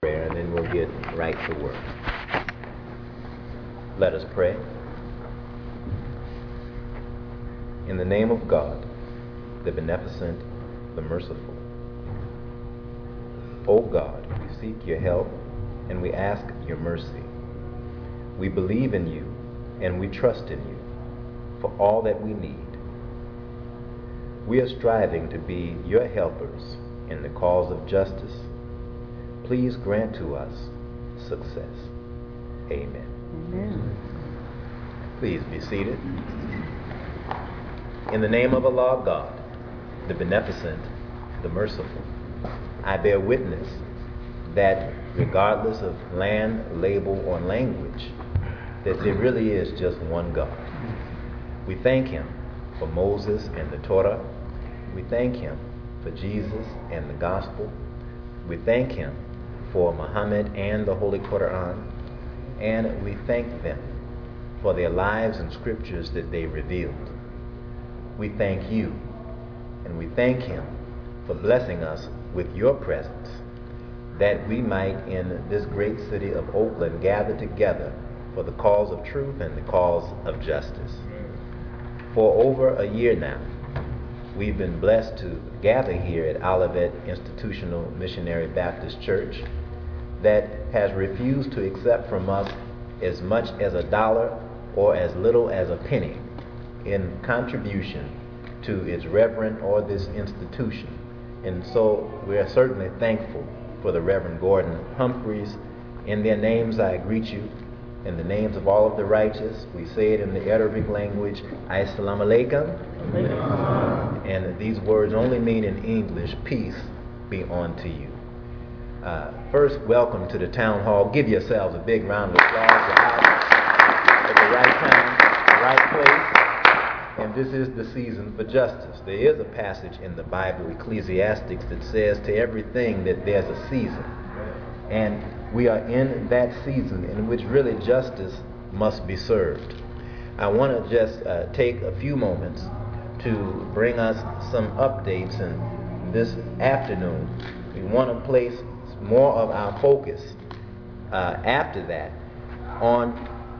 prayer, and then we'll get right to work. Let us pray. In the name of God, the beneficent, the merciful. O God, we seek your help and we ask your mercy. We believe in you and we trust in you for all that we need. We are striving to be your helpers in the cause of justice. Please grant to us success. Amen. Amen. Please be seated. In the name of Allah God, the beneficent, the merciful, I bear witness that regardless of land, label, or language, that there really is just one God. We thank him for Moses and the Torah. We thank him for Jesus and the gospel. We thank him for Muhammad and the Holy Quran. And we thank them for their lives and scriptures that they revealed. We thank you, and we thank him for blessing us with your presence, that we might in this great city of Oakland gather together for the cause of truth and the cause of justice. For over a year now, we've been blessed to gather here at Olivet Institutional Missionary Baptist Church that has refused to accept from us as much as $1 or as little as a penny in contribution to its reverend or this institution. And so we are certainly thankful for the Reverend Gordon Humphreys. In their names I greet you. In the names of all of the righteous, we say it in the Arabic language, Assalamu alaikum. And these words only mean in English, peace be unto you. First, welcome to the town hall. Give yourselves a big round of applause. You're out at the right time, the right place. And this is the season for justice. There is a passage in the Bible, Ecclesiastes, that says to everything that there's a season. And we are in that season in which really justice must be served. I want to just take a few moments to bring us some updates. And this afternoon, we want to place more of our focus after that on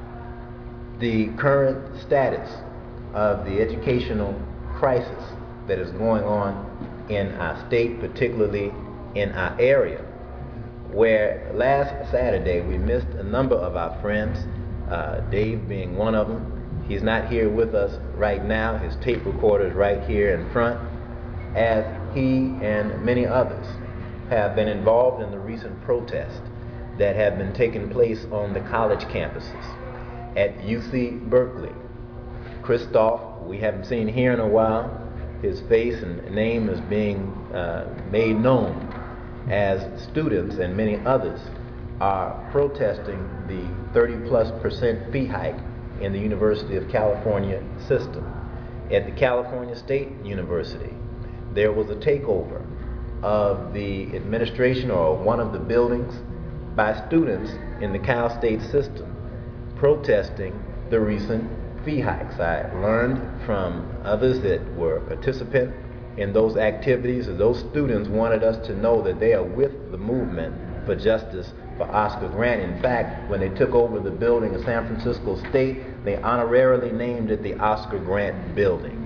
the current status of the educational crisis that is going on in our state, particularly in our area, where last Saturday we missed a number of our friends, Dave being one of them. He's not here with us right now. His tape recorder is right here in front, as he and many others have been involved in the recent protests that have been taking place on the college campuses. At UC Berkeley, Christoph, we haven't seen here in a while. His face and name is being made known as students and many others are protesting the 30+% fee hike in the University of California system. At the California State University, there was a takeover of the administration or one of the buildings by students in the Cal State system protesting the recent fee hikes. I learned from others that were participant in those activities that those students wanted us to know that they are with the movement for justice for Oscar Grant. In fact, when they took over the building at San Francisco State, they honorarily named it the Oscar Grant Building.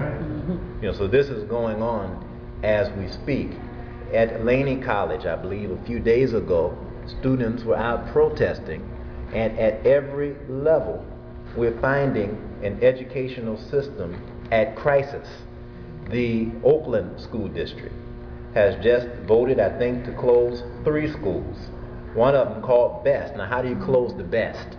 So this is going on as we speak. At Laney College, I believe a few days ago, students were out protesting, and at every level we're finding an educational system at crisis. The Oakland School District has just voted, I think, to close 3 schools. One of them called Best. Now, how do you close the best?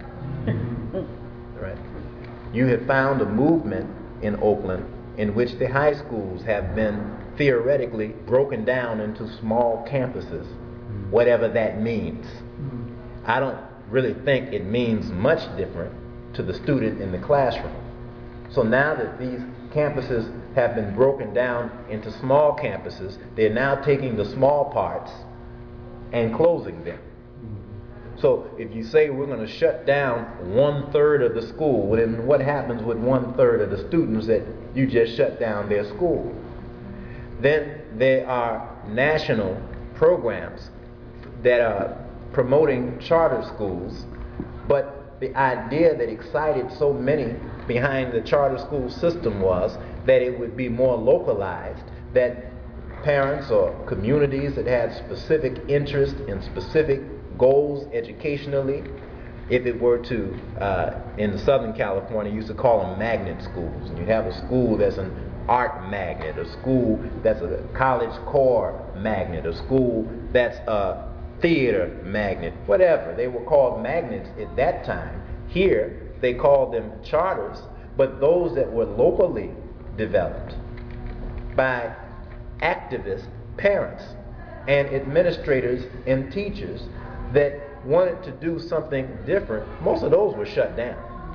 Right? You have found a movement in Oakland in which the high schools have been theoretically broken down into small campuses, whatever that means. I don't really think it means much different to the student in the classroom. So now that these campuses have been broken down into small campuses, they're now taking the small parts and closing them. So if you say we're going to shut down 1/3 of the school, well, then what happens with 1/3 of the students that you just shut down their school? Then there are national programs that are promoting charter schools, but the idea that excited so many behind the charter school system was that it would be more localized, that parents or communities that had specific interest in specific goals educationally, if it were to, in Southern California, you used to call them magnet schools. And you have a school that's an art magnet, a school that's a college core magnet, a school that's a theater magnet, whatever. They were called magnets at that time. Here, they called them charters, but those that were locally developed by activist parents and administrators and teachers that wanted to do something different, most of those were shut down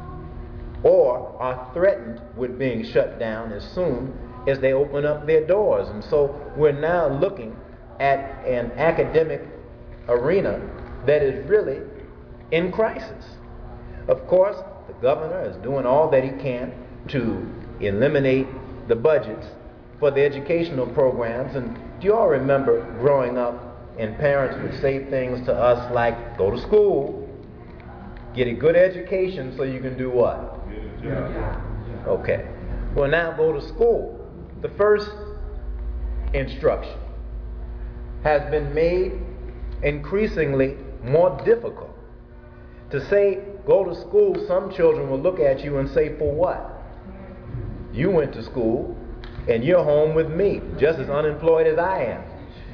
or are threatened with being shut down as soon as they open up their doors. And so we're now looking at an academic arena that is really in crisis. Of course, the governor is doing all that he can to eliminate the budgets for the educational programs. And do you all remember growing up and parents would say things to us like, go to school, get a good education so you can do what? Okay. Well, now go to school. The first instruction has been made increasingly more difficult. To say, go to school, some children will look at you and say, for what? You went to school and you're home with me, just as unemployed as I am.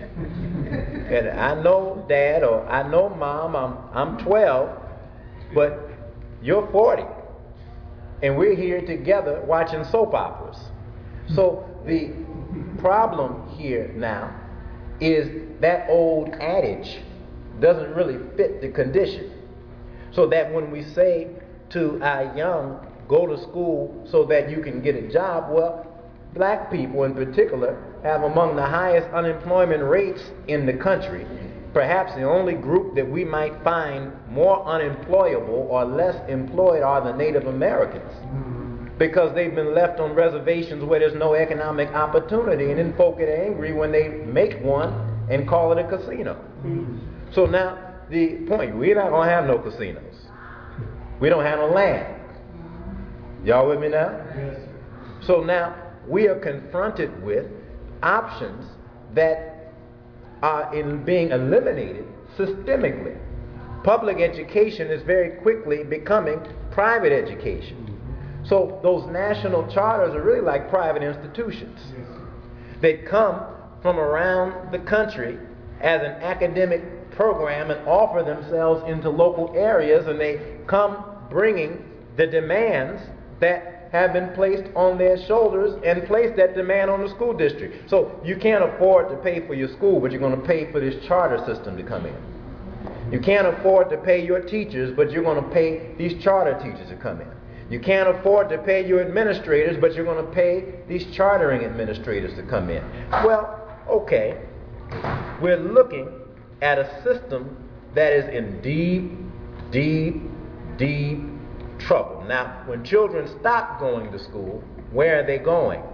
And I know, Dad, or I know, Mom, I'm 12, but you're 40. And we're here together watching soap operas. So the problem here now is that old adage doesn't really fit the condition. So that when we say to our young, go to school so that you can get a job, well, black people in particular have among the highest unemployment rates in the country. Perhaps the only group that we might find more unemployable or less employed are the Native Americans, because they've been left on reservations where there's no economic opportunity, and then folk get angry when they make one and call it a casino. So now the point, we're not going to have no casinos. We don't have no land. Y'all with me now? Yes. So now we are confronted with options that are being eliminated systemically. Public education is very quickly becoming private education. So those national charters are really like private institutions. They come from around the country as an academic program and offer themselves into local areas, and they come bringing the demands that have been placed on their shoulders and place that demand on the school district. So you can't afford to pay for your school, but you're going to pay for this charter system to come in. You can't afford to pay your teachers, but you're going to pay these charter teachers to come in. You can't afford to pay your administrators, but you're going to pay these chartering administrators to come in. Well, okay, we're looking at a system that is in deep, deep, deep trouble. Now, when children stop going to school, where are they going?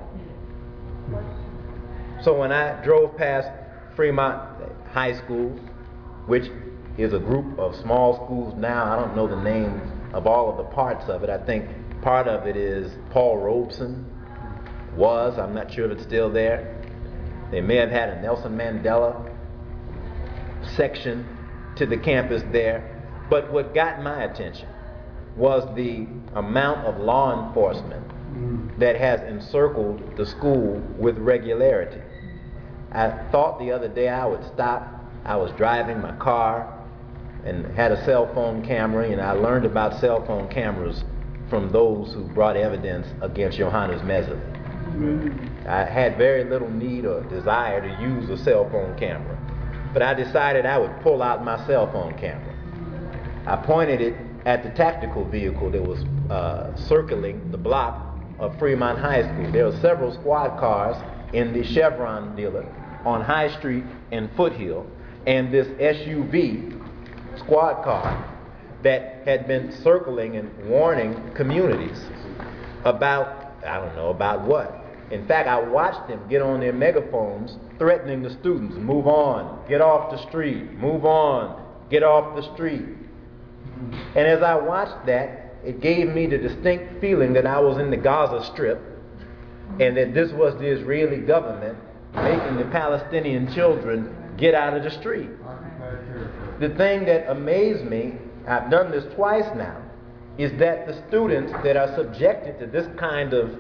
So when I drove past Fremont High School, which is a group of small schools now, I don't know the name of all of the parts of it. I think part of it is Paul Robeson I'm not sure if it's still there. They may have had a Nelson Mandela section to the campus there. But what got my attention was the amount of law enforcement that has encircled the school with regularity. I thought the other day I would stop. I was driving my car and had a cell phone camera, and I learned about cell phone cameras from those who brought evidence against Johannes Messerly. I had very little need or desire to use a cell phone camera, but I decided I would pull out my cell phone camera. I pointed it at the tactical vehicle that was circling the block of Fremont High School. There were several squad cars in the Chevron dealer on High Street and Foothill, and this SUV squad car that had been circling and warning communities about, I don't know about what. In fact, I watched them get on their megaphones threatening the students, move on, get off the street, move on, get off the street. And as I watched that, it gave me the distinct feeling that I was in the Gaza Strip and that this was the Israeli government making the Palestinian children get out of the street. The thing that amazed me, I've done this twice now, is that the students that are subjected to this kind of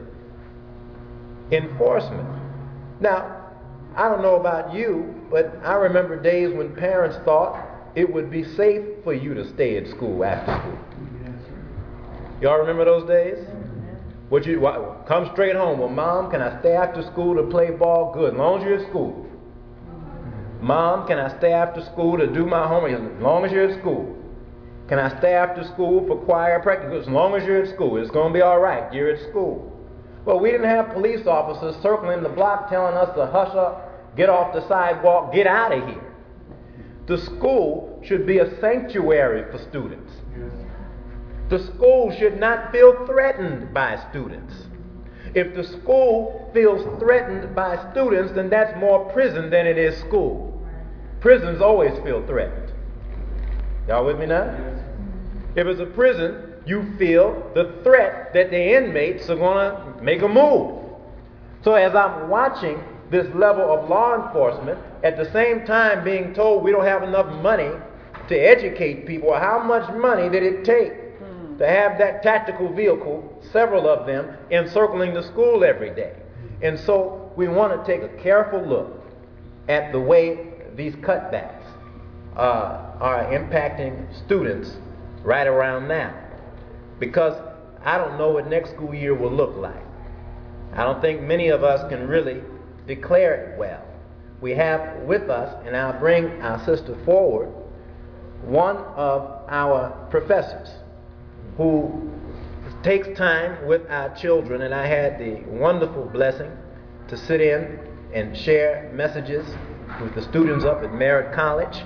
enforcement. Now, I don't know about you, but I remember days when parents thought it would be safe for you to stay at school after school. Y'all remember those days? Come straight home. Well, Mom, can I stay after school to play ball? Good, as long as you're at school. Mom, can I stay after school to do my homework? As long as you're at school. Can I stay after school for choir practice? As long as you're at school. It's going to be all right. You're at school. Well, we didn't have police officers circling the block telling us to hush up, get off the sidewalk, get out of here. The school should be a sanctuary for students. The school should not feel threatened by students. If the school feels threatened by students, then that's more prison than it is school. Prisons always feel threatened. Y'all with me now? If it's a prison, you feel the threat that the inmates are going to make a move. So as I'm watching this level of law enforcement, at the same time being told we don't have enough money to educate people, how much money did it take to have that tactical vehicle, several of them, encircling the school every day? And so we want to take a careful look at the way these cutbacks are impacting students right around now. Because I don't know what next school year will look like. I don't think many of us can really declare it well. We have with us, and I'll bring our sister forward, one of our professors who takes time with our children, and I had the wonderful blessing to sit in and share messages with the students up at Merritt College,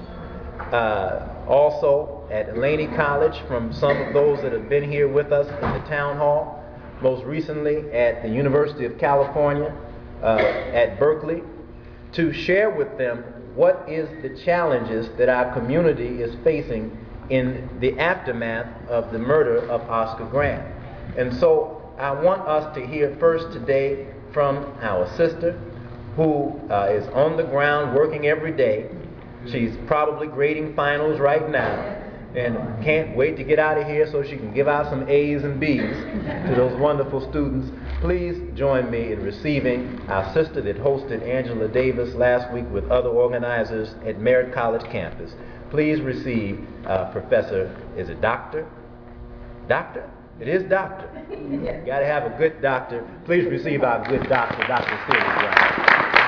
also at Laney College from some of those that have been here with us in the town hall, most recently at the University of California at Berkeley, to share with them what is the challenges that our community is facing in the aftermath of the murder of Oscar Grant. And so I want us to hear first today from our sister who is on the ground working every day. She's probably grading finals right now and can't wait to get out of here so she can give out some A's and B's to those wonderful students. Please join me in receiving our sister that hosted Angela Davis last week with other organizers at Merritt College campus. Please receive Professor, is it Doctor? Doctor? It is Doctor. You got to have a good doctor. Please receive our good doctor, Dr. Celia Brown.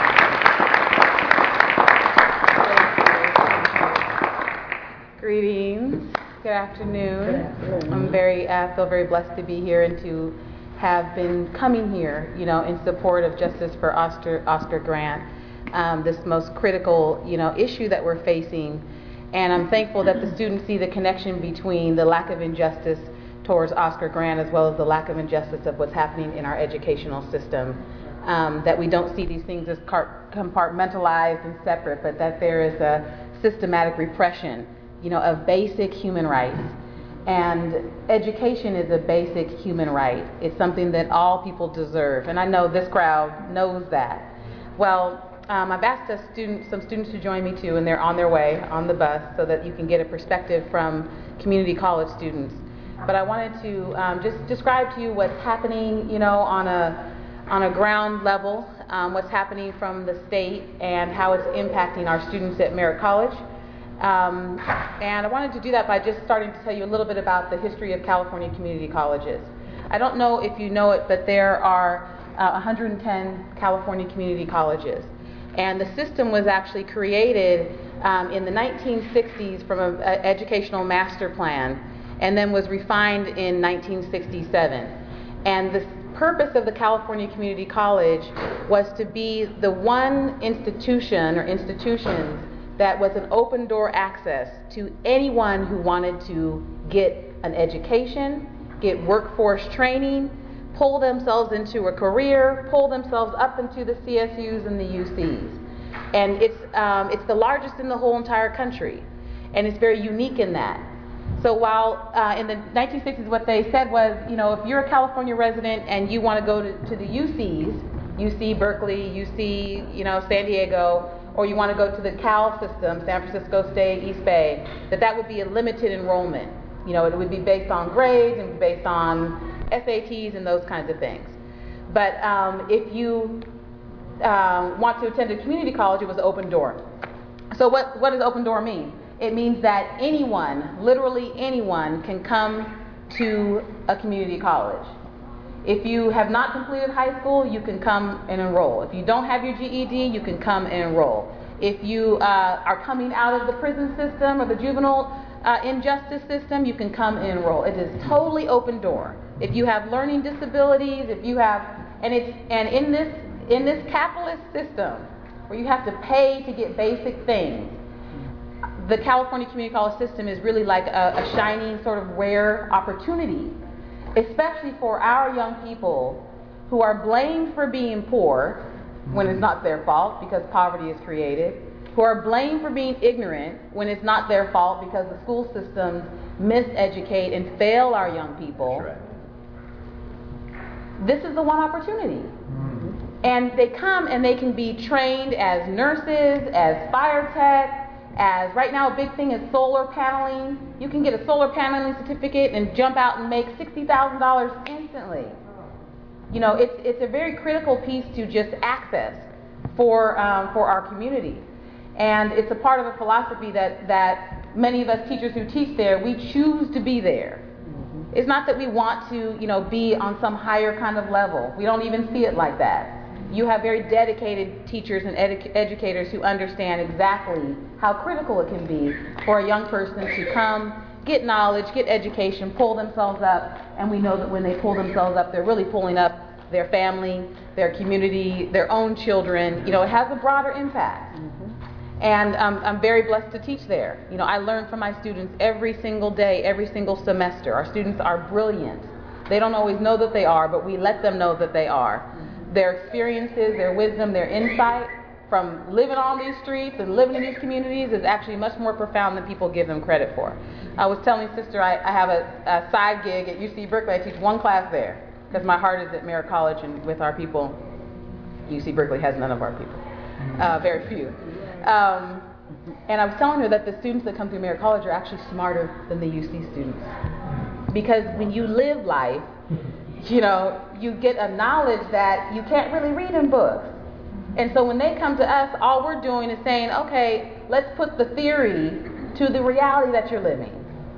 Greetings. Good afternoon. I'm feel very blessed to be here and to have been coming here, in support of justice for Oscar Grant, this most critical, issue that we're facing. And I'm thankful that the students see the connection between the lack of injustice towards Oscar Grant as well as the lack of injustice of what's happening in our educational system. That we don't see these things as compartmentalized and separate, but that there is a systematic repression of basic human rights. And education is a basic human right. It's something that all people deserve. And I know this crowd knows that. Well, I've asked some students to join me too, and they're on their way on the bus so that you can get a perspective from community college students. But I wanted to just describe to you what's happening, on a ground level, what's happening from the state and how it's impacting our students at Merritt College. And I wanted to do that by just starting to tell you a little bit about the history of California community colleges. I don't know if you know it, but there are 110 California community colleges. And the system was actually created in the 1960s from an educational master plan and then was refined in 1967. And the purpose of the California Community College was to be the one institution or institutions that was an open door access to anyone who wanted to get an education, get workforce training, pull themselves into a career, pull themselves up into the CSUs and the UCs. And it's the largest in the whole entire country. and it's very unique in that. So while in the 1960s what they said was, if you're a California resident and you want to go to the UCs, UC Berkeley, UC, San Diego, or you want to go to the Cal system, San Francisco State, East Bay, that would be a limited enrollment. It would be based on grades and based on SATs and those kinds of things. But if you want to attend a community college, it was open door. So what does open door mean? It means that anyone, literally anyone, can come to a community college. If you have not completed high school, you can come and enroll. If you don't have your GED, you can come and enroll. If you are coming out of the prison system or the juvenile injustice system, you can come and enroll. It is totally open door. If you have learning disabilities, if you have, and in this capitalist system where you have to pay to get basic things, the California community college system is really like a shining sort of rare opportunity, especially for our young people who are blamed for being poor when it's not their fault because poverty is created, who are blamed for being ignorant when it's not their fault because the school systems miseducate and fail our young people. That's right. This is the one opportunity. And they come and they can be trained as nurses, as fire tech, as right now a big thing is solar paneling. You can get a solar paneling certificate and jump out and make $60,000 instantly. It's a very critical piece to just access for our community. And it's a part of a philosophy that many of us teachers who teach there, we choose to be there. It's not that we want to, be on some higher kind of level. We don't even see it like that. You have very dedicated teachers and educators who understand exactly how critical it can be for a young person to come, get knowledge, get education, pull themselves up, and we know that when they pull themselves up, they're really pulling up their family, their community, their own children. It has a broader impact. And I'm very blessed to teach there. I learn from my students every single day, every single semester. Our students are brilliant. They don't always know that they are, but we let them know that they are. Their experiences, their wisdom, their insight from living on these streets and living in these communities is actually much more profound than people give them credit for. I was telling Sister I have a side gig at UC Berkeley. I teach one class there because my heart is at Merritt College and with our people. UC Berkeley has none of our people, very few. And I was telling her that the students that come through Merritt College are actually smarter than the UC students. Because when you live life, you get a knowledge that you can't really read in books. And so when they come to us, all we're doing is saying, okay, let's put the theory to the reality that you're living.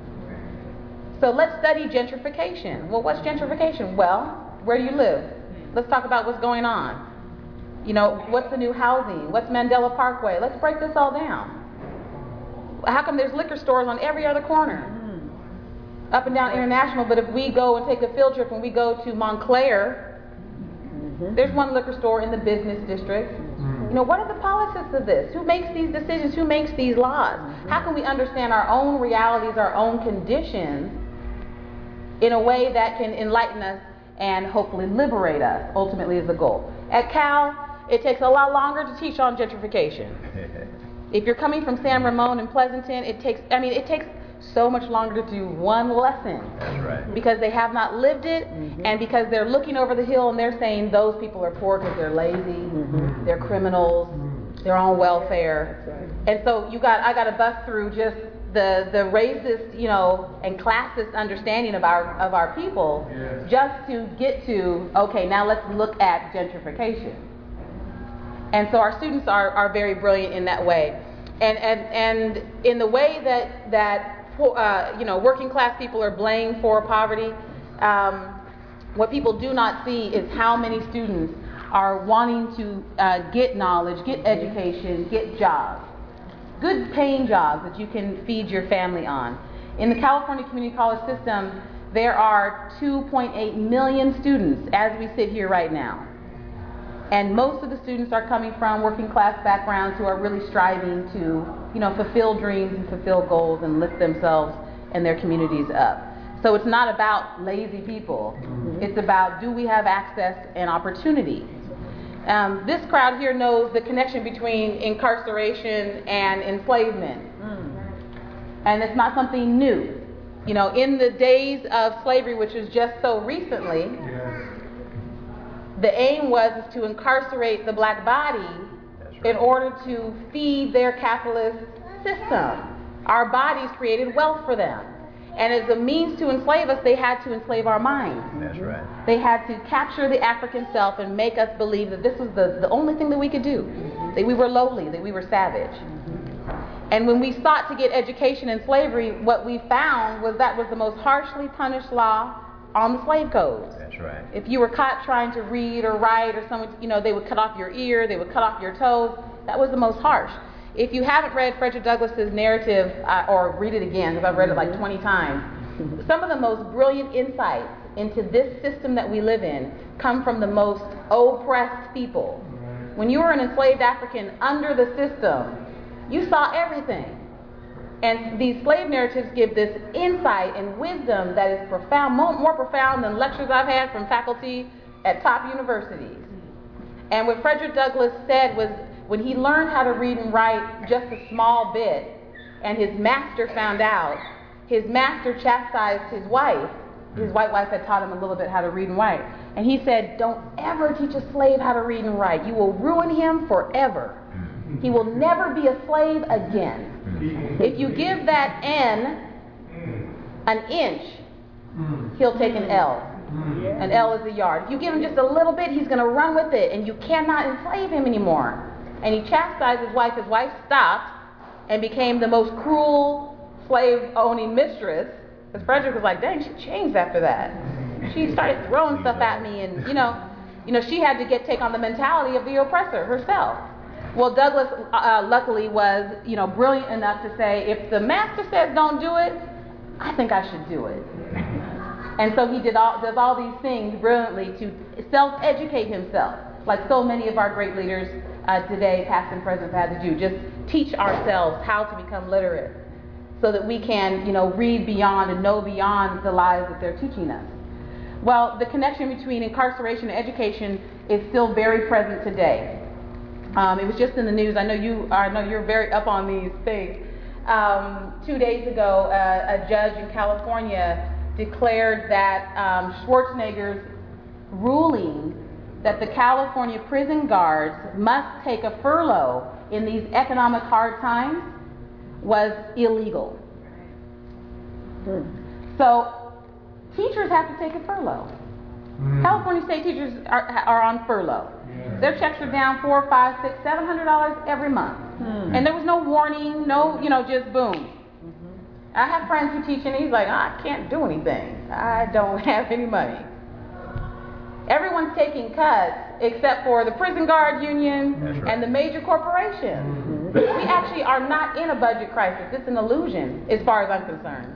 So let's study gentrification. Well, what's gentrification? Well, where do you live? Let's talk about what's going on. What's the new housing? What's Mandela Parkway? Let's break this all down. How come there's liquor stores on every other corner? Up and down International, but if we go and take a field trip and we go to Montclair, there's one liquor store in the business district. What are the politics of this? Who makes these decisions? Who makes these laws? How can we understand our own realities, our own conditions in a way that can enlighten us and hopefully liberate us, ultimately is the goal. At Cal, it takes a lot longer to teach on gentrification. If you're coming from San Ramon and Pleasanton, it takes so much longer to do one lesson. That's right. Because they have not lived it, and because they're looking over the hill and they're saying those people are poor because they're lazy, they're criminals, they're on welfare. And so I got to bust through just the racist, and classist understanding of our people, just to get to, okay, now let's look at gentrification. And so our students are very brilliant in that way. And in the way that working class people are blamed for poverty, what people do not see is how many students are wanting to get knowledge, get education, get jobs. Good paying jobs that you can feed your family on. In the California Community College system, there are 2.8 million students as we sit here right now. And most of the students are coming from working class backgrounds who are really striving to, fulfill dreams and fulfill goals and lift themselves and their communities up. So it's not about lazy people. It's about, do we have access and opportunity? This crowd here knows the connection between incarceration and enslavement. And it's not something new. You know, in the days of slavery, which was just so recently, the aim was to incarcerate the black body in order to feed their capitalist system. Our bodies created wealth for them. And as a means to enslave us, they had to enslave our minds. That's right. They had to capture the African self and make us believe that this was the only thing that we could do. That we were lowly, that we were savage. And when we sought to get education in slavery, what we found was that was the most harshly punished law on the slave codes. That's right. If you were caught trying to read or write, or someone, you know, they would cut off your ear, they would cut off your toes. That was the most harsh. If you haven't read Frederick Douglass's narrative, or read it again, because I've read it like 20 times, some of the most brilliant insights into this system that we live in come from the most oppressed people. When you were an enslaved African under the system, you saw everything. And these slave narratives give this insight and wisdom that is profound, more profound than lectures I've had from faculty at top universities. And what Frederick Douglass said was, when he learned how to read and write just a small bit, and his master found out, his master chastised his wife. His white wife had taught him a little bit how to read and write. And he said, don't ever teach a slave how to read and write. You will ruin him forever. He will never be a slave again. If you give that N an inch, he'll take an L. An L is a yard. If you give him just a little bit, he's going to run with it, and you cannot enslave him anymore. And he chastised his wife. His wife stopped and became the most cruel slave-owning mistress. Because Frederick was like, dang, she changed after that. She started throwing stuff at me, and you know, she had to take on the mentality of the oppressor herself. Well, Douglass, luckily, was brilliant enough to say, if the master says don't do it, I think I should do it. And so he does all these things brilliantly to self-educate himself, like so many of our great leaders today, past and present, have had to do. Just teach ourselves how to become literate, so that we can, read beyond and know beyond the lies that they're teaching us. Well, the connection between incarceration and education is still very present today. It was just in the news. I know you're very up on these things. 2 days ago, a judge in California declared that Schwarzenegger's ruling that the California prison guards must take a furlough in these economic hard times was illegal. So teachers have to take a furlough. California state teachers are on furlough. Their checks are down $400, $500, $600, $700 every month. And there was no warning, no, just boom. I have friends who teach, and he's like, I can't do anything. I don't have any money. Everyone's taking cuts except for the prison guard union and the major corporations. We actually are not in a budget crisis. It's an illusion as far as I'm concerned.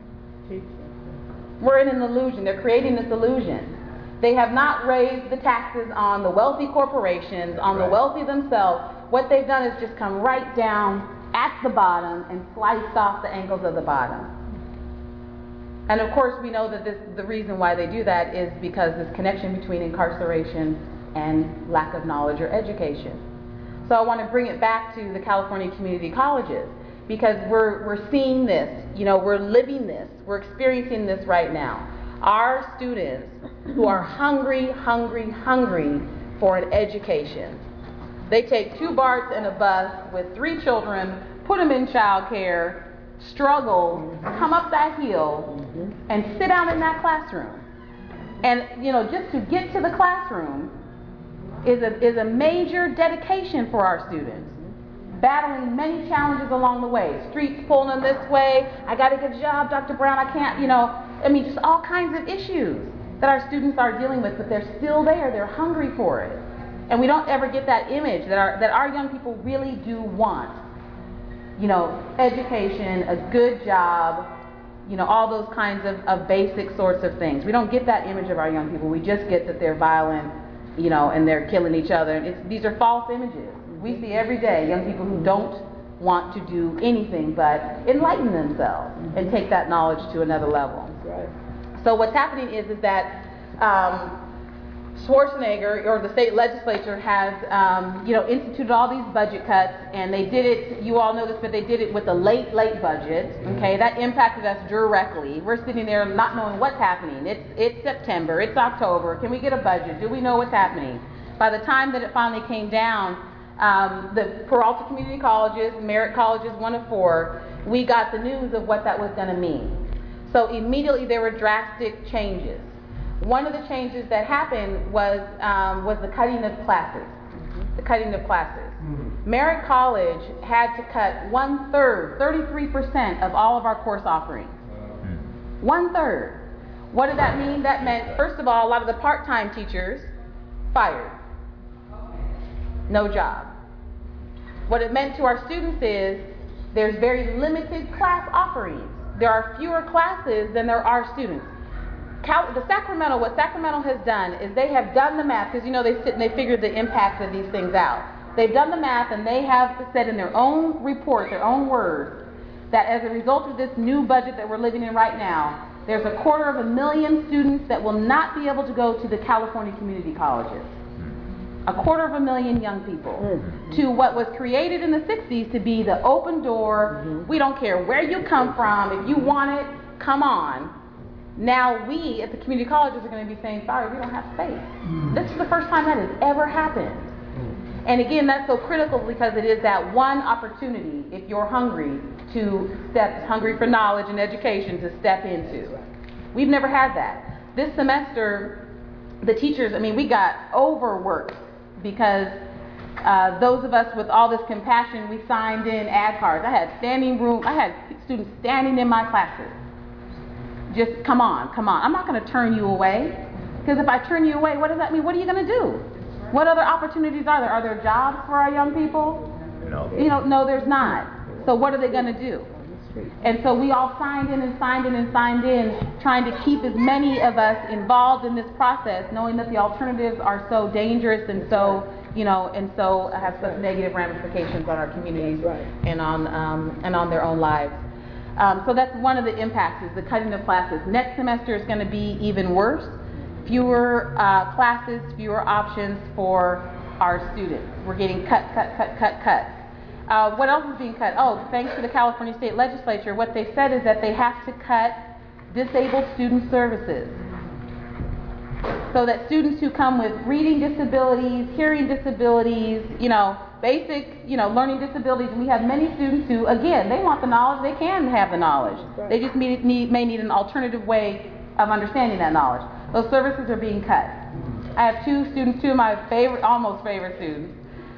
We're in an illusion. They're creating this illusion. They have not raised the taxes on the wealthy corporations, on the wealthy themselves. What they've done is just come right down at the bottom and sliced off the ankles of the bottom. And of course, we know that the reason why they do that is because this connection between incarceration and lack of knowledge or education. So I want to bring it back to the California community colleges, because we're seeing this, we're living this, we're experiencing this right now. Our students who are hungry for an education. They take 2 BARTs and a bus with 3 children, put them in child care, struggle, come up that hill, and sit down in that classroom. And, just to get to the classroom is a major dedication for our students. Battling many challenges along the way. Streets pulling them this way. I got to get a job, Dr. Brown. I can't, just all kinds of issues that our students are dealing with, but they're still there. They're hungry for it. And we don't ever get that image that our young people really do want. Education, a good job, all those kinds of basic sorts of things. We don't get that image of our young people. We just get that they're violent, and they're killing each other. These are false images. We see every day young people who don't want to do anything but enlighten themselves and take that knowledge to another level. So what's happening is that Schwarzenegger, or the state legislature, has instituted all these budget cuts, and they did it, you all know this, but they did it with a late budget. Okay, that impacted us directly. We're sitting there not knowing what's happening. It's September, it's October. Can we get a budget? Do we know what's happening? By the time that it finally came down, the Peralta Community Colleges, Merritt Colleges, one of four, we got the news of what that was going to mean. So immediately there were drastic changes. One of the changes that happened was the cutting of classes. The cutting of classes. Merritt College had to cut 1/3, 33% of all of our course offerings. 1/3. What did that mean? That meant, first of all, a lot of the part-time teachers fired. No job. What it meant to our students is there's very limited class offerings. There are fewer classes than there are students. What Sacramento has done is they have done the math, because they sit and they figure the impacts of these things out. They've done the math, and they have said in their own report, their own words, that as a result of this new budget that we're living in right now, there's 250,000 students that will not be able to go to the California community colleges. 250,000 young people to what was created in the 60s to be the open door. We don't care where you come from. If you want it, come on. Now we at the community colleges are going to be saying, sorry, we don't have space. This is the first time that has ever happened. And again, that's so critical because it is that one opportunity, if you're hungry for knowledge and education, to step into. We've never had that. This semester, the teachers, we got overworked because those of us with all this compassion, we signed in ad cards. I had students standing in my classes. Just come on. I'm not going to turn you away, because if I turn you away, what does that mean? What are you going to do? What other opportunities are there? Are there jobs for our young people? No. No, there's not. So what are they going to do? And so we all signed in, trying to keep as many of us involved in this process, knowing that the alternatives are so dangerous and so have such negative ramifications on our communities and on their own lives. So that's one of the impacts, is the cutting of classes. Next semester is going to be even worse. Fewer classes, fewer options for our students. We're getting cut. What else is being cut? Oh, thanks to the California State Legislature, what they said is that they have to cut disabled student services. So that students who come with reading disabilities, hearing disabilities, basic, learning disabilities, and we have many students who, again, they want the knowledge, they can have the knowledge. They just may need an alternative way of understanding that knowledge. Those services are being cut. I have two of my almost favorite students,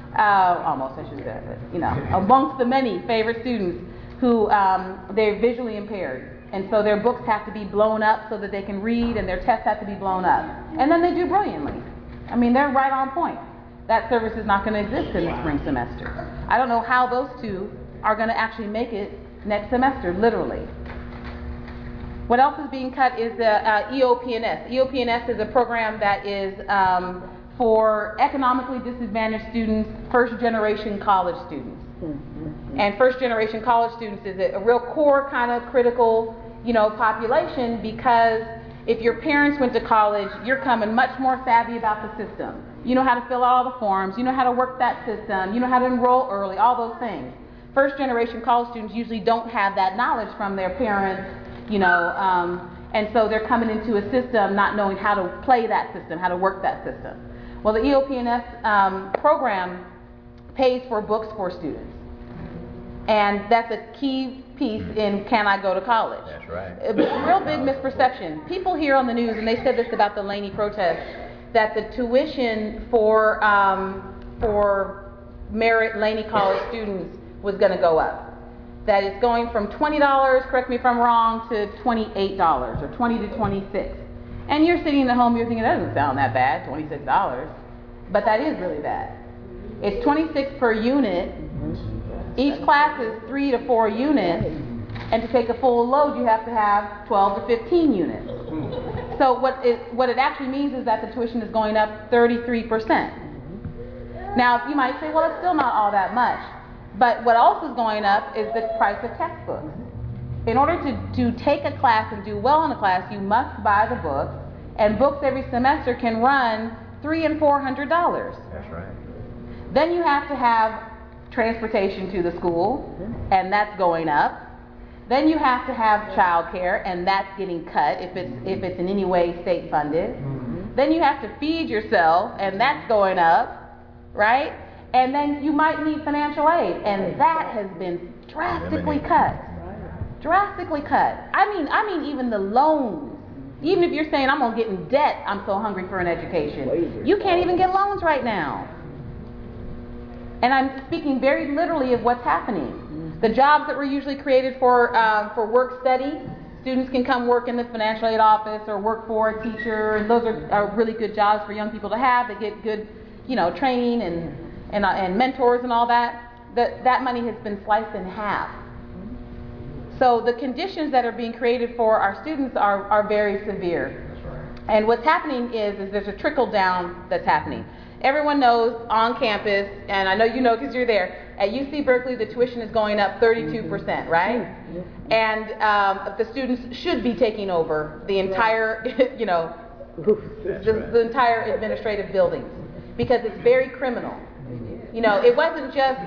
amongst the many favorite students who they're visually impaired. And so their books have to be blown up so that they can read, and their tests have to be blown up. And then they do brilliantly. They're right on point. That service is not going to exist in the spring semester. I don't know how those two are going to actually make it next semester, literally. What else is being cut is the EOP&S. EOP&S is a program that is for economically disadvantaged students, first-generation college students. And first-generation college students is a real core kind of critical, population, because if your parents went to college, you're coming much more savvy about the system. You know how to fill out all the forms. You know how to work that system. You know how to enroll early, all those things. First-generation college students usually don't have that knowledge from their parents, and so they're coming into a system not knowing how to play that system, how to work that system. Well, the EOP&S program pays for books for students. And that's a key piece in Can I Go to College? That's right. A real big misperception. People hear on the news, and they said this about the Laney protest, that the tuition for Merritt Laney College students was going to go up. That it's going from $20, correct me if I'm wrong, to $28 or $20 to $26. And you're sitting at home, you're thinking, that doesn't sound that bad, $26. But that is really bad. It's $26 per unit. Each class is 3 to 4 units. And to take a full load, you have to have 12 to 15 units. So what it actually means is that the tuition is going up 33%. Now, you might say, well, it's still not all that much. But what else is going up is the price of textbooks. In order to take a class and do well in a class, you must buy the books. And books every semester can run $300 and $400. That's right. Then you have to have transportation to the school, and that's going up. Then you have to have childcare, and that's getting cut if it's in any way state funded. Then you have to feed yourself, and that's going up, right? And then you might need financial aid, and that has been drastically cut. Drastically cut. I mean even the loans. Even if you're saying I'm gonna get in debt, I'm so hungry for an education. You can't even get loans right now. And I'm speaking very literally of what's happening. The jobs that were usually created for work study, students can come work in the financial aid office or work for a teacher, and those are really good jobs for young people to have. They get good, training and mentors and all that. That money has been sliced in half. So the conditions that are being created for our students are very severe. And what's happening is there's a trickle down that's happening. Everyone knows on campus, and I know you know because you're there, at UC Berkeley the tuition is going up 32%, right? And the students should be taking over the entire, the entire administrative buildings because it's very criminal. It wasn't just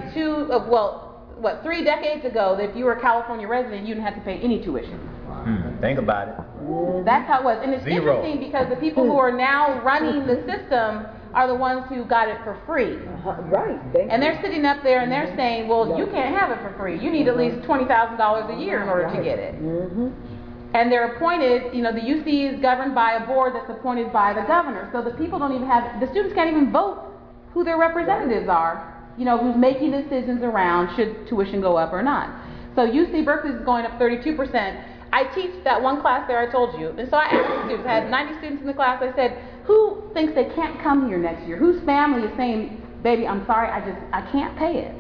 3 decades ago that if you were a California resident, you didn't have to pay any tuition. Think about it. That's how it was. And it's interesting because the people who are now running the system are the ones who got it for free. Right. And they're sitting up there and they're saying, well, you can't have it for free. You need at least $20,000 a year in order to get it. And they're appointed, the UC is governed by a board that's appointed by the governor. So the people don't even the students can't even vote who their representatives are, who's making decisions around should tuition go up or not. So UC Berkeley is going up 32%. I teach that one class there I told you. And so I asked the students, I had 90 students in the class. I said, who thinks they can't come here next year? Whose family is saying, baby, I'm sorry, I can't pay it?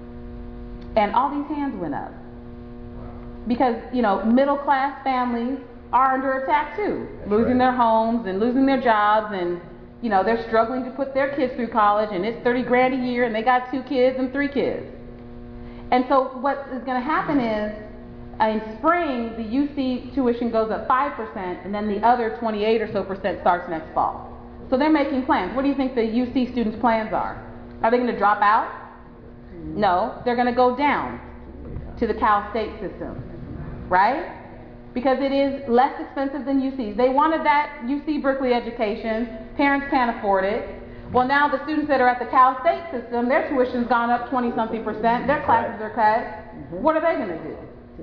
And all these hands went up. Because, middle class families are under attack too. Losing their homes and losing their jobs, and they're struggling to put their kids through college, and it's $30,000 a year, and they got 2 kids and 3 kids. And so what is going to happen is, in spring, the UC tuition goes up 5%, and then the other 28 or so percent starts next fall. So they're making plans. What do you think the UC students' plans are? Are they going to drop out? No, they're going to go down to the Cal State system, right? Because it is less expensive than UC's. They wanted that UC Berkeley education. Parents can't afford it. Well, now the students that are at the Cal State system, their tuition's gone up 20-something%. Their classes are cut. What are they going to do?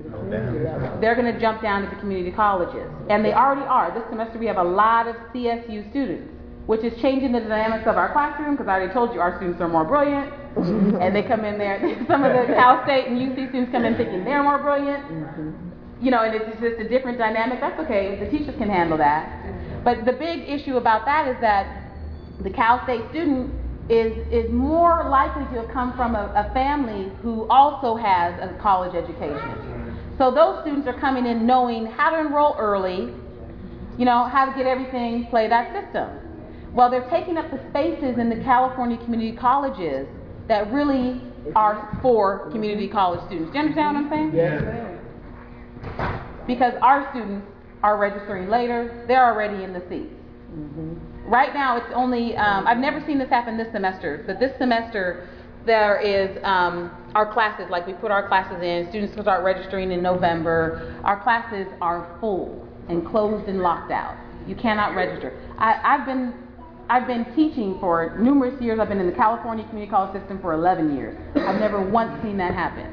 They're going to jump down to the community colleges. And they already are. This semester we have a lot of CSU students, which is changing the dynamics of our classroom because I already told you our students are more brilliant. And they come in there. Some of the Cal State and UC students come in thinking they're more brilliant. And it's just a different dynamic. That's okay. The teachers can handle that. But the big issue about that is that the Cal State student is more likely to have come from a family who also has a college education. So those students are coming in knowing how to enroll early, how to get everything, play that system. Well, they're taking up the spaces in the California community colleges that really are for community college students. Do you understand what I'm saying? Yes, ma'am. Because our students are registering later, they're already in the seats. Right now, it's only, I've never seen this happen this semester, but this semester there is our classes, like we put our classes in, students will start registering in November. Our classes are full and closed and locked out. You cannot register. I've been teaching for numerous years. I've been in the California community college system for 11 years. I've never once seen that happen.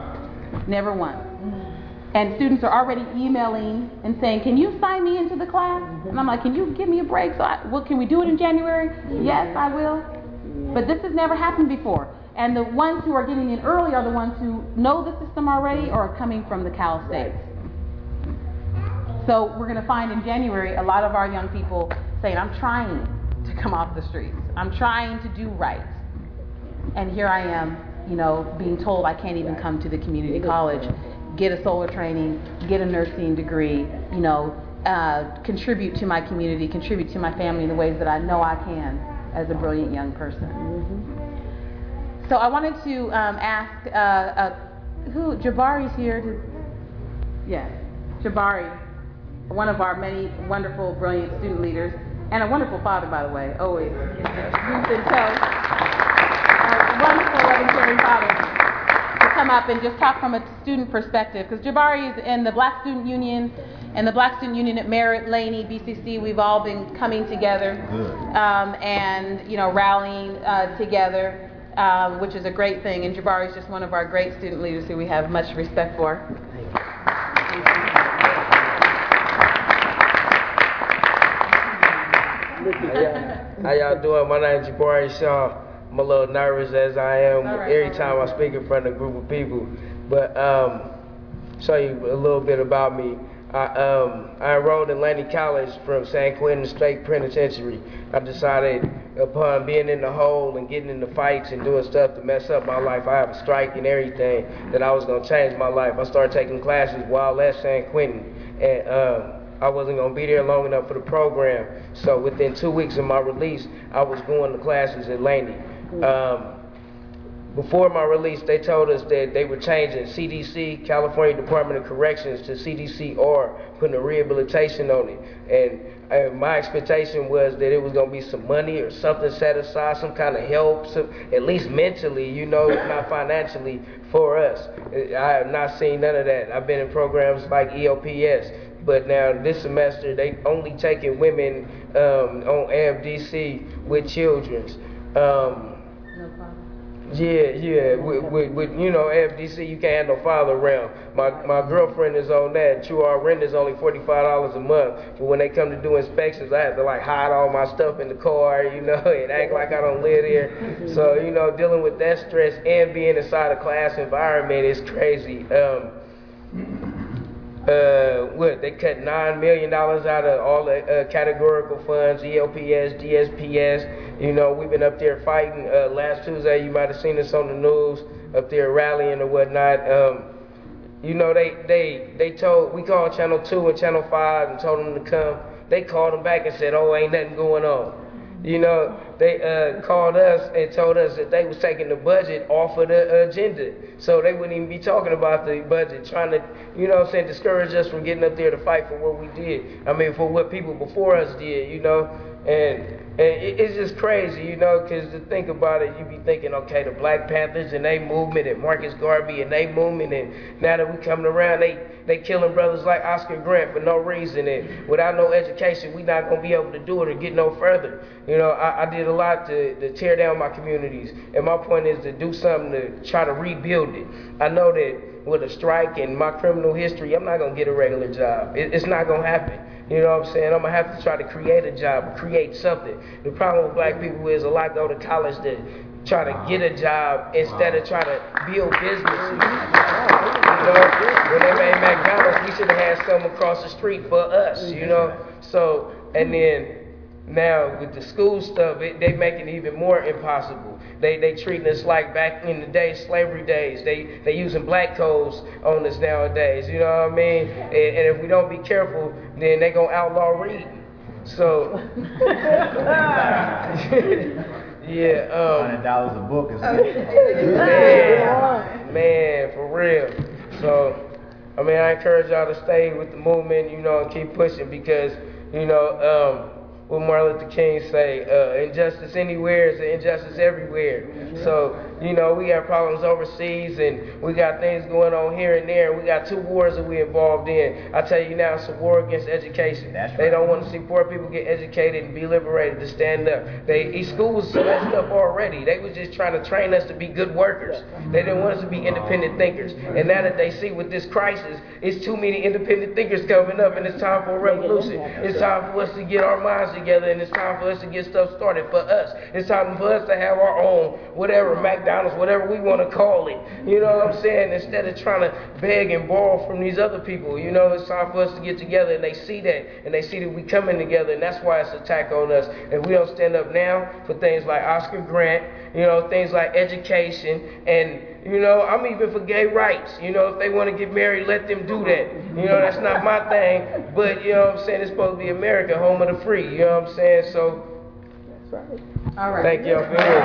Never once. And students are already emailing and saying, can you sign me into the class? And I'm like, can you give me a break? Can we do it in January? Yes, I will. But this has never happened before. And the ones who are getting in early are the ones who know the system already or are coming from the Cal States. So we're going to find in January a lot of our young people saying, I'm trying to come off the streets. I'm trying to do right. And here I am, being told I can't even come to the community college, get a solar training, get a nursing degree, contribute to my community, contribute to my family in the ways that I know I can as a brilliant young person. So I wanted to ask, Jabari's here. Jabari, one of our many wonderful, brilliant student leaders. and a wonderful father, by the way, always. Youth and so, a wonderful, loving, caring father, to come up and just talk from a student perspective. Because Jabari is in the Black Student Union, and the Black Student Union at Merritt, Laney, BCC. We've all been coming together and rallying together, which is a great thing. And Jabari is just one of our great student leaders who we have much respect for. How y'all doing? My name is Jabari Shaw. I'm a little nervous as I am every time I speak in front of a group of people. But show you a little bit about me. I enrolled in Laney College from San Quentin State Penitentiary. I decided upon being in the hole and getting into fights and doing stuff to mess up my life, I have a strike and everything, that I was going to change my life. I started taking classes while at San Quentin, and I wasn't going to be there long enough for the program. So within 2 weeks of my release, I was going to classes at Laney. Before my release, they told us that they were changing CDC, California Department of Corrections, to CDCR, putting a rehabilitation on it. And my expectation was that it was going to be some money or something set aside, some kind of help, at least mentally, if not financially, for us. I have not seen none of that. I've been in programs like EOPS. But now this semester, they only taking women on AFDC with children's. Yeah. With AFDC, you can't have no father around. My girlfriend is on that. Our rent is only $45 a month. But when they come to do inspections, I have to hide all my stuff in the car, and act like I don't live there. So, dealing with that stress and being inside a class environment is crazy. They cut $9 million out of all the categorical funds, EOPS, DSPS. We've been up there fighting. Last Tuesday, you might have seen us on the news, up there rallying or whatnot. We called Channel 2 and Channel 5 and told them to come. They called them back and said, ain't nothing going on. They called us and told us that they was taking the budget off of the agenda. So they wouldn't even be talking about the budget, trying to, discourage us from getting up there to fight for what we did. For what people before us did, And it's just crazy, because to think about it, you be thinking, okay, the Black Panthers and they movement and Marcus Garvey and they movement, and now that we coming around, they killing brothers like Oscar Grant for no reason, and without no education, we not going to be able to do it or get no further. I did a lot to tear down my communities, and my point is to do something to try to rebuild it. I know that with a strike and my criminal history, I'm not going to get a regular job. It's not going to happen. I'm going to have to try to create a job, create something. The problem with black people is a lot go to college to try to get a job instead of trying to build businesses. When they made McDonald's, we should have had some across the street for us, So, and then now with the school stuff, they make it even more impossible. They treating us like back in the day, slavery days. They using black codes on us nowadays. You know what I mean? And if we don't be careful, then they gonna outlaw reading. So yeah. $100 a book is man, for real. So I encourage y'all to stay with the movement, and keep pushing, because what Martin Luther King say, injustice anywhere is an injustice everywhere. So, we got problems overseas, and we got things going on here and there. We got 2 wars that we involved in. I tell you now, it's a war against education. That's right. They don't want to see poor people get educated and be liberated to stand up. Schools messed up already. They was just trying to train us to be good workers. They didn't want us to be independent thinkers. And now that they see with this crisis, it's too many independent thinkers coming up, and it's time for a revolution. It's time for us to get our minds together, and it's time for us to get stuff started for us. It's time for us to have our own, whatever, McDonald's, whatever we want to call it. You know what I'm saying? Instead of trying to beg and borrow from these other people, it's time for us to get together, and they see that, and they see that we coming together, and that's why it's an attack on us. And we don't stand up now for things like Oscar Grant, things like education, and I'm even for gay rights. If they want to get married, let them do that. That's not my thing. But, it's supposed to be America, home of the free. You know what I'm saying? So, that's right. All right. Thank y'all for hearing.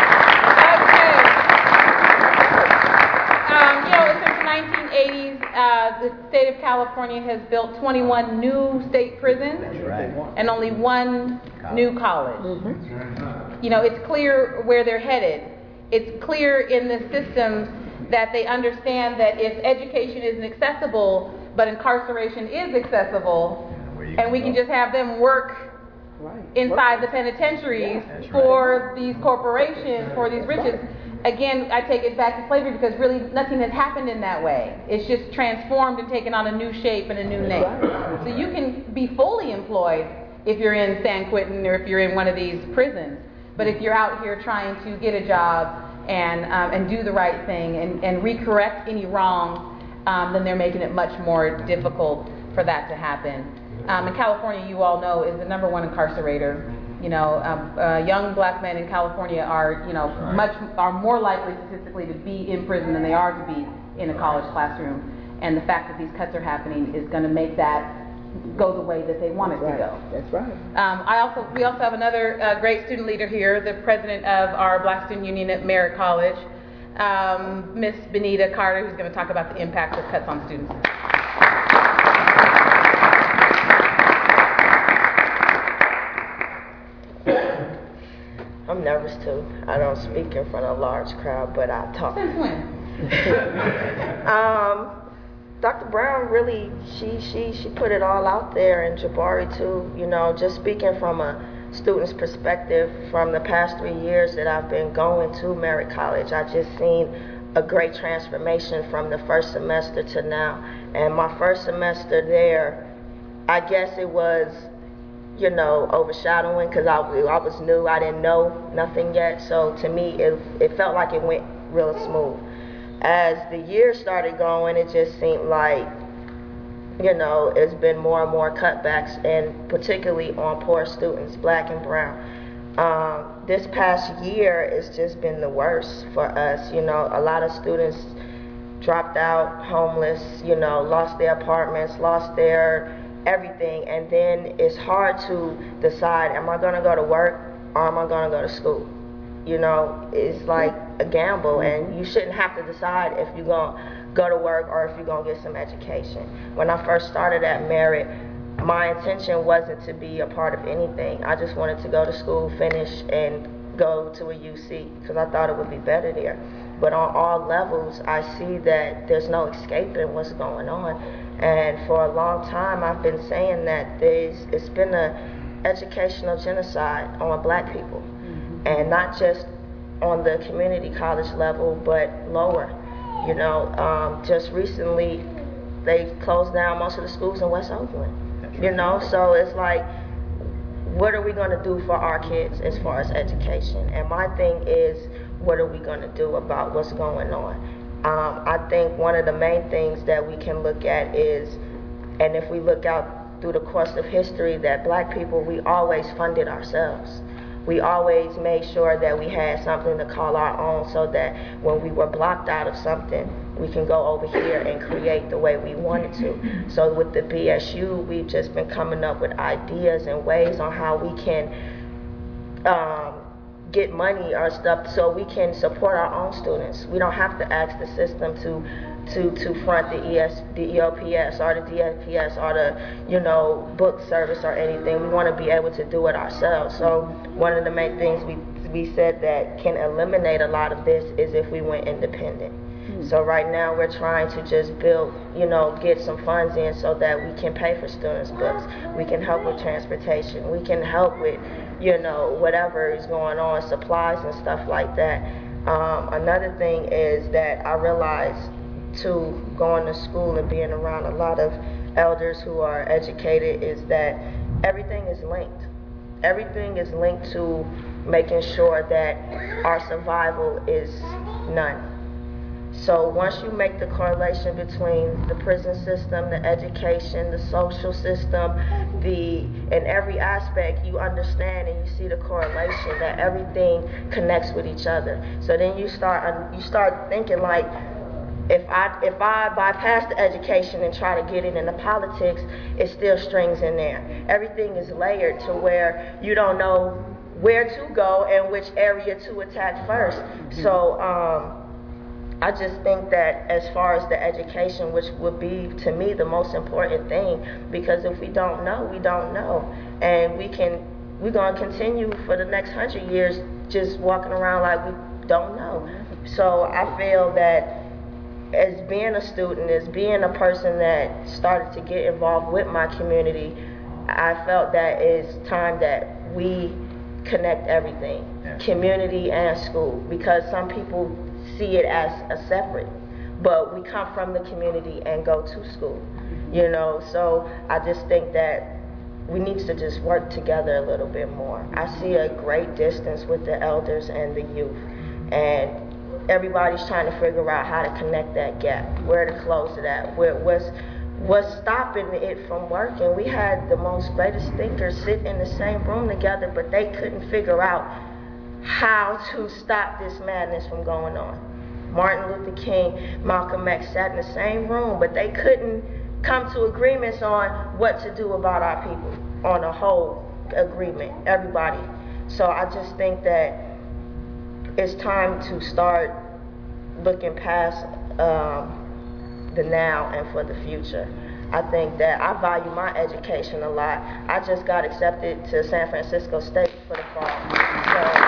Okay. Since the 1980s, the state of California has built 21 new state prisons and only one new college. You know, it's clear where they're headed. It's clear in the systems that they understand that if education isn't accessible, but incarceration is accessible, and we can just have them work inside the penitentiaries for these corporations, for these riches. Again, I take it back to slavery because really nothing has happened in that way. It's just transformed and taken on a new shape and a new name. So you can be fully employed if you're in San Quentin or if you're in one of these prisons. But if you're out here trying to get a job and do the right thing and recorrect any wrong, then they're making it much more difficult for that to happen. In California, you all know, is the #1 incarcerator. You know, young black men in California are, you know, are more likely statistically to be in prison than they are to be in a college classroom. And the fact that these cuts are happening is going to make that go the way that they want it to go. That's right. We also have another great student leader here, the president of our Black Student Union at Merritt College, Miss Benita Carter, who's going to talk about the impact of cuts on students. I'm nervous too. I don't speak in front of a large crowd, but I talk. Since when? Dr. Brown really, she put it all out there, and Jabari too. You know, just speaking from a student's perspective, from the past 3 years that I've been going to Merritt College, I just seen a great transformation from the first semester to now. And my first semester there, I guess it was, you know, overshadowing because I was new. I didn't know nothing yet. So to me, it felt like it went real smooth. As the years started going, it just seemed like, you know, it's been more and more cutbacks, and particularly on poor students, black and brown. This past year, it's just been the worst for us. You know, a lot of students dropped out, homeless, you know, lost their apartments, lost their everything, and then it's hard to decide, am I going to go to work or am I going to go to school? You know, it's like a gamble, and you shouldn't have to decide if you're going to go to work or if you're going to get some education. When I first started at Merritt, my intention wasn't to be a part of anything. I just wanted to go to school, finish, and go to a UC because I thought it would be better there. But on all levels, I see that there's no escaping what's going on. And for a long time, I've been saying that it's been an educational genocide on black people. And not just on the community college level, but lower. You know, just recently, they closed down most of the schools in West Oakland. You know, so it's like, what are we going to do for our kids as far as education? And my thing is, what are we going to do about what's going on? I think one of the main things that we can look at is, and if we look out through the course of history, that black people, we always funded ourselves. We always made sure that we had something to call our own, so that when we were blocked out of something, we can go over here and create the way we wanted to. So with the BSU, we've just been coming up with ideas and ways on how we can get money or stuff so we can support our own students. We don't have to ask the system to front the EOPS or the DFPS or the, you know, book service or anything. We want to be able to do it ourselves. So one of the main things we said that can eliminate a lot of this is if we went independent. So right now we're trying to just build, you know, get some funds in so that we can pay for students' books. We can help with transportation. We can help with, you know, whatever is going on, supplies and stuff like that. Another thing is that I realized, too, going to school and being around a lot of elders who are educated, is that everything is linked. Everything is linked to making sure that our survival is none. So once you make the correlation between the prison system, the education, the social system, in every aspect, you understand and you see the correlation that everything connects with each other. So then you start thinking like, if I bypass the education and try to get it into politics, it still strings in there. Everything is layered to where you don't know where to go and which area to attack first. So I just think that as far as the education, which would be to me the most important thing, because if we don't know, we don't know, and we're gonna continue for the next 100 years just walking around like we don't know. So I feel that as being a student, as being a person that started to get involved with my community, I felt that it's time that we connect everything, community and school, because some people see it as a separate, but we come from the community and go to school, you know. So I just think that we need to just work together a little bit more. I see a great distance with the elders and the youth, and everybody's trying to figure out how to connect that gap, where to close it at, what's stopping it from working. We had the most greatest thinkers sit in the same room together, but they couldn't figure out how to stop this madness from going on. Martin Luther King, Malcolm X sat in the same room, but they couldn't come to agreements on what to do about our people, on a whole agreement, everybody. So I just think that it's time to start looking past the now and for the future. I think that I value my education a lot. I just got accepted to San Francisco State for the fall. So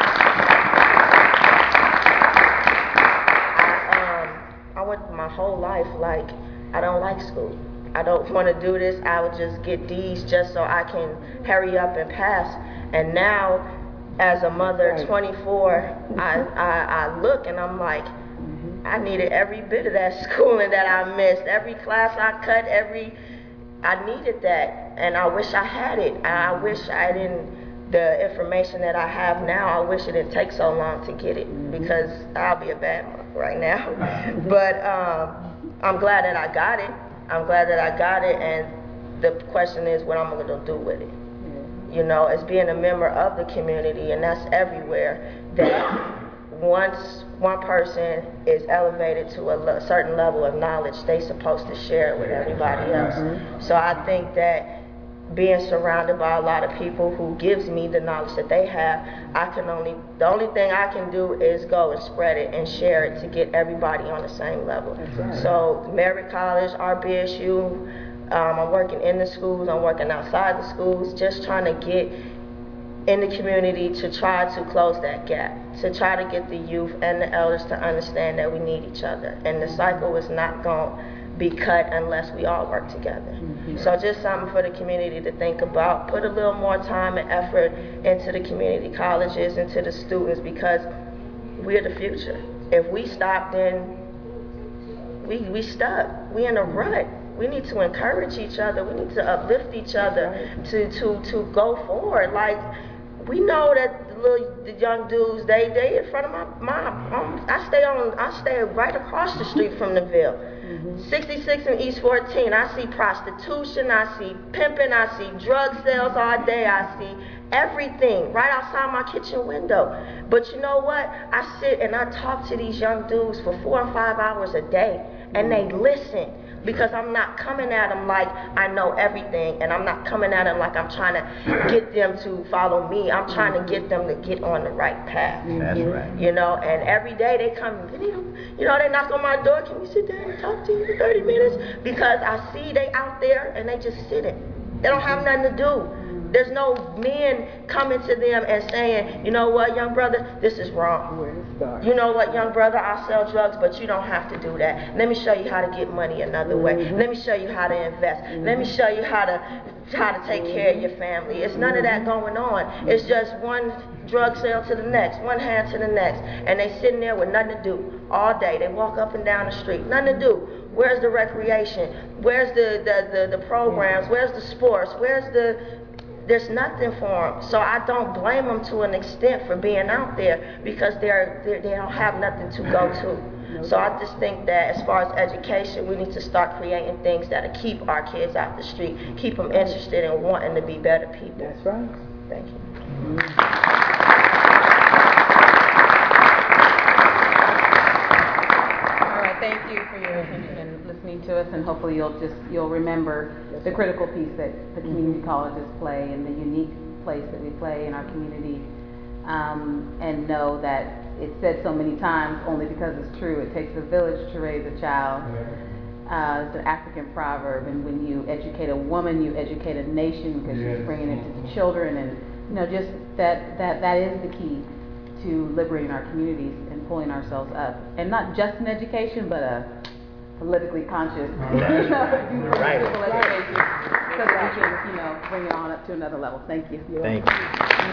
I went my whole life like, I don't like school. I don't want to do this. I would just get D's just so I can hurry up and pass. And now, as a mother, 24, I look and I'm like, I needed every bit of that schooling that I missed. Every class I cut, I needed that. And I wish I had it. I wish I didn't, the information that I have now, I wish it didn't take so long to get it, because I'll be a bad mother right now. But I'm glad that I got it. I'm glad that I got it, and the question is what I'm going to do with it. You know, as being a member of the community, and that's everywhere, that once one person is elevated to a certain level of knowledge, they're supposed to share it with everybody else. So I think that being surrounded by a lot of people who gives me the knowledge that they have, the only thing I can do is go and spread it and share it to get everybody on the same level. So Merritt College, RBSU, I'm working in the schools, I'm working outside the schools, just trying to get in the community to try to close that gap, to try to get the youth and the elders to understand that we need each other. And the cycle is not going to be cut unless we all work together. So just something for the community to think about. Put a little more time and effort into the community colleges, into the students, because we're the future. If we stop, then we stuck. We in a rut. We need to encourage each other. We need to uplift each other to go forward. Like, we know that the young dudes, they in front of my mom. I stay right across the street from the Ville. 66 and East 14. I see prostitution, I see pimping, I see drug sales all day, I see everything right outside my kitchen window. But you know what? I sit and I talk to these young dudes for 4 or 5 hours a day, and they listen. Because I'm not coming at them like I know everything, and I'm not coming at them like I'm trying to get them to follow me. I'm trying to get them to get on the right path. That's right. You know, and every day they come, you know, they knock on my door, can we sit down and talk to you for 30 minutes? Because I see they out there and they just sitting. They don't have nothing to do. There's no men coming to them and saying, you know what, young brother, this is wrong. Where to start? You know what, young brother, I sell drugs, but you don't have to do that. Let me show you how to get money another way. Let me show you how to invest. Let me show you how to take care of your family. It's none of that going on. It's just one drug sale to the next, one hand to the next. And they sitting there with nothing to do all day. They walk up and down the street. Nothing to do. Where's the recreation? Where's the programs? Where's the sports? There's nothing for them. So I don't blame them to an extent for being out there, because they don't have nothing to go to. So I just think that as far as education, we need to start creating things that'll keep our kids out the street, keep them interested in wanting to be better people. That's right. Thank you. All right, thank you for your attention and listening to us, and hopefully you'll remember the critical piece that the community colleges play and the unique place that we play in our community, and know that it's said so many times only because it's true. It takes a village to raise a child. It's an African proverb, and when you educate a woman, you educate a nation because she's bringing it to the children, and just that is the key to liberating our communities and pulling ourselves up, and not just in education, but a politically conscious, right. education, so that we can, bring it on up to another level. Thank you. Thank you.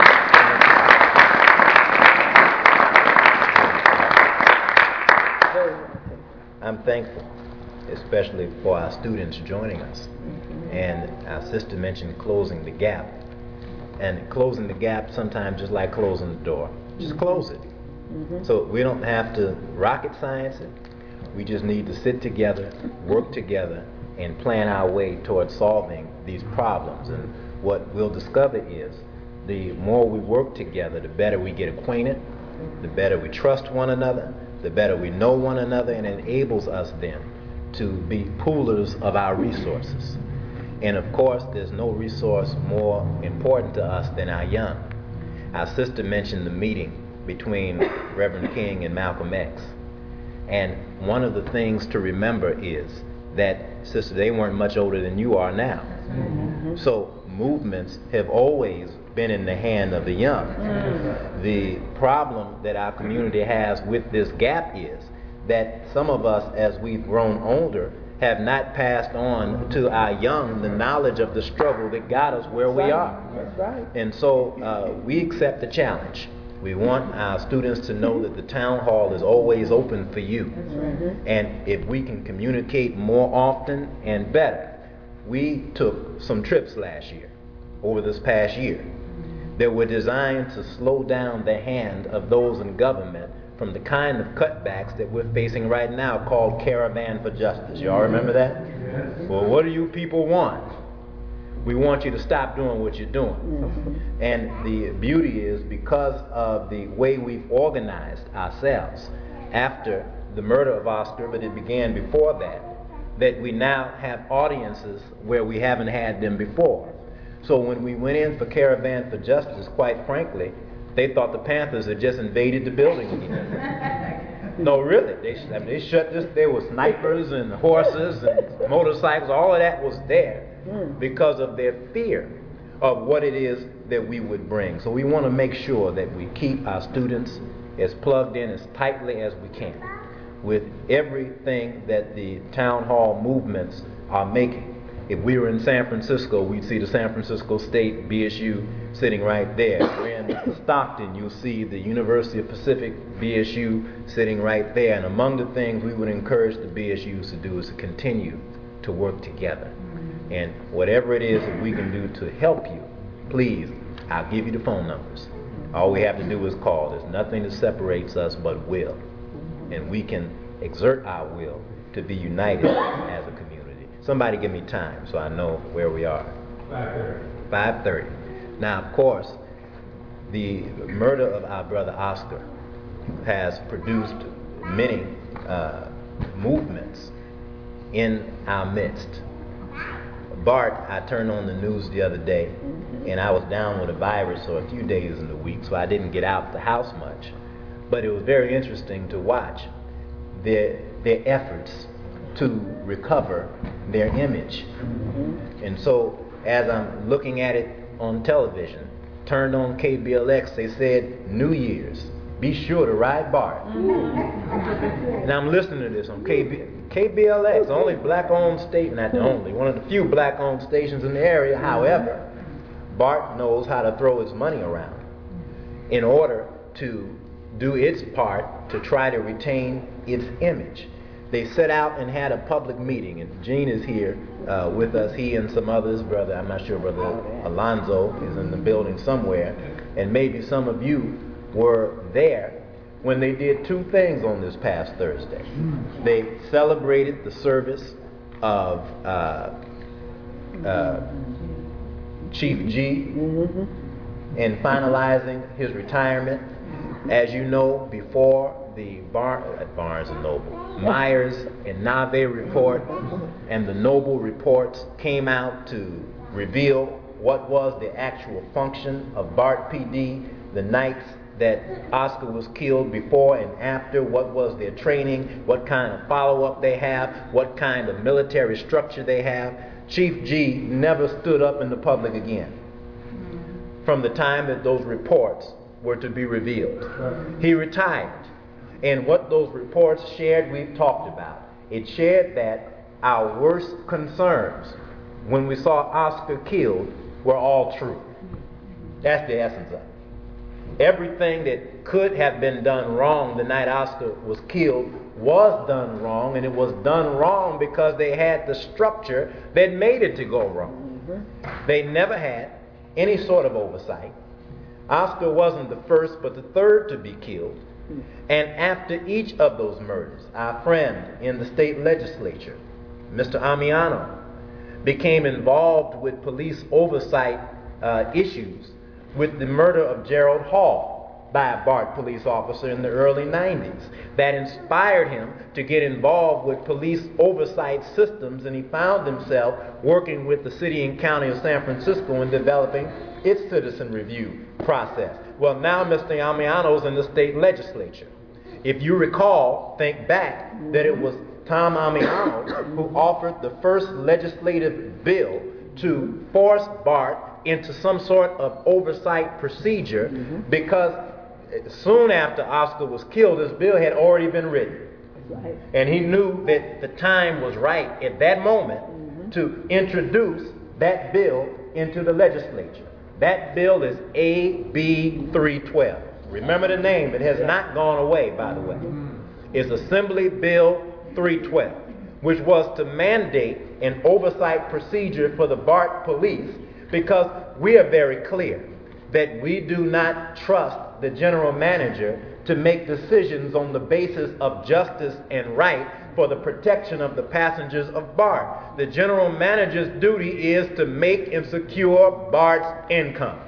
I'm thankful, especially for our students joining us. And our sister mentioned closing the gap. And closing the gap sometimes just like closing the door. Just close it. So we don't have to rocket science it. We just need to sit together, work together, and plan our way towards solving these problems. And what we'll discover is the more we work together, the better we get acquainted, the better we trust one another, the better we know one another, and it enables us then to be poolers of our resources. And of course, there's no resource more important to us than our young. Our sister mentioned the meeting between Reverend King and Malcolm X. And one of the things to remember is that, sister, they weren't much older than you are now. So movements have always been in the hand of the young. The problem that our community has with this gap is that some of us, as we've grown older, have not passed on to our young the knowledge of the struggle that got us where we are. That's right. And so we accept the challenge. We want our students to know that the town hall is always open for you. And if we can communicate more often and better, we took some trips last year, over this past year, that were designed to slow down the hand of those in government from the kind of cutbacks that we're facing right now called Caravan for Justice. Y'all remember that? Yes. Well, what do you people want? We want you to stop doing what you're doing. And the beauty is, because of the way we've organized ourselves after the murder of Oscar, but it began before that, that we now have audiences where we haven't had them before. So when we went in for Caravan for Justice, quite frankly, they thought the Panthers had just invaded the building again. No, really. They shut this. There were snipers and horses and motorcycles. All of that was there because of their fear of what it is that we would bring. So we want to make sure that we keep our students as plugged in as tightly as we can with everything that the town hall movements are making. If we were in San Francisco, we'd see the San Francisco State BSU sitting right there. If we're in Stockton, you'll see the University of Pacific BSU sitting right there. And among the things we would encourage the BSUs to do is to continue to work together. And whatever it is that we can do to help you, please, I'll give you the phone numbers. All we have to do is call. There's nothing that separates us but will. And we can exert our will to be united as a community. Somebody give me time so I know where we are. 5:30. Now, of course, the murder of our brother Oscar has produced many movements in our midst. Bart, I turned on the news the other day, and I was down with a virus for a few days in the week, so I didn't get out the house much. But it was very interesting to watch their efforts to recover their image. And so as I'm looking at it on television, turned on KBLX, they said, New Year's, be sure to ride Bart. And I'm listening to this on KBLX, the only black-owned station, not the only, one of the few black-owned stations in the area. However, Bart knows how to throw his money around in order to do its part to try to retain its image. They set out and had a public meeting, and Gene is here with us. He and some others, brother, I'm not sure, brother Alonzo is in the building somewhere, and maybe some of you were there when they did two things on this past Thursday. They celebrated the service of Chief G in finalizing his retirement. As you know, before the Barnes and Noble, Myers and Nave report and the Noble reports came out to reveal what was the actual function of BART PD the nights that Oscar was killed, before and after, what was their training, what kind of follow-up they have, what kind of military structure they have. Chief G never stood up in the public again from the time that those reports were to be revealed. He retired. And what those reports shared, we've talked about. It shared that our worst concerns when we saw Oscar killed were all true. That's the essence of it. Everything that could have been done wrong the night Oscar was killed was done wrong, and it was done wrong because they had the structure that made it to go wrong. They never had any sort of oversight. Oscar wasn't the first but the third to be killed. And after each of those murders, our friend in the state legislature, Mr. Amiano, became involved with police oversight issues with the murder of Gerald Hall by a BART police officer in the early 90s. That inspired him to get involved with police oversight systems, and he found himself working with the city and county of San Francisco in developing its citizen review process. Well, now Mr. Amiano's in the state legislature. If you recall, think back, that it was Tom Amiano who offered the first legislative bill to force BART into some sort of oversight procedure, because soon after Oscar was killed, this bill had already been written. And he knew that the time was right at that moment to introduce that bill into the legislature. That bill is AB 312. Remember the name. It has not gone away, by the way. It's Assembly Bill 312, which was to mandate an oversight procedure for the BART police, because we are very clear that we do not trust the general manager to make decisions on the basis of justice and right for the protection of the passengers of BART. The general manager's duty is to make and secure BART's income,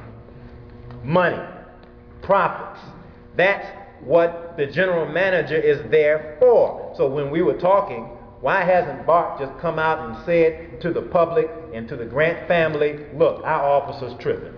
money, profits. That's what the general manager is there for. So when we were talking, why hasn't BART just come out and said to the public and to the Grant family, look, our officer's tripping.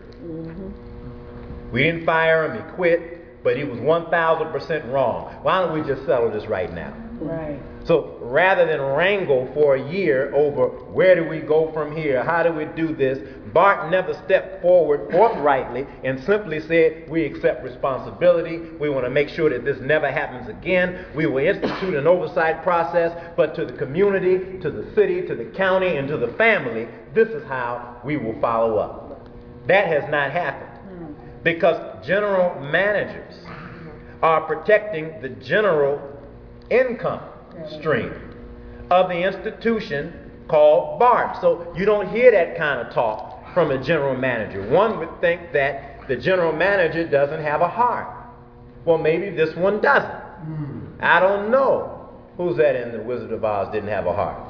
We didn't fire him, he quit, but he was 1,000% wrong. Why don't we just settle this right now? Right. So rather than wrangle for a year over where do we go from here, how do we do this, BART never stepped forward forthrightly and simply said, we accept responsibility, we want to make sure that this never happens again, we will institute an oversight process, but to the community, to the city, to the county, and to the family, this is how we will follow up. That has not happened, because general managers are protecting the general income stream of the institution called BART. So you don't hear that kind of talk from a general manager. One would think that the general manager doesn't have a heart. Well, maybe this one doesn't. I don't know. Who's that in The Wizard of Oz didn't have a heart?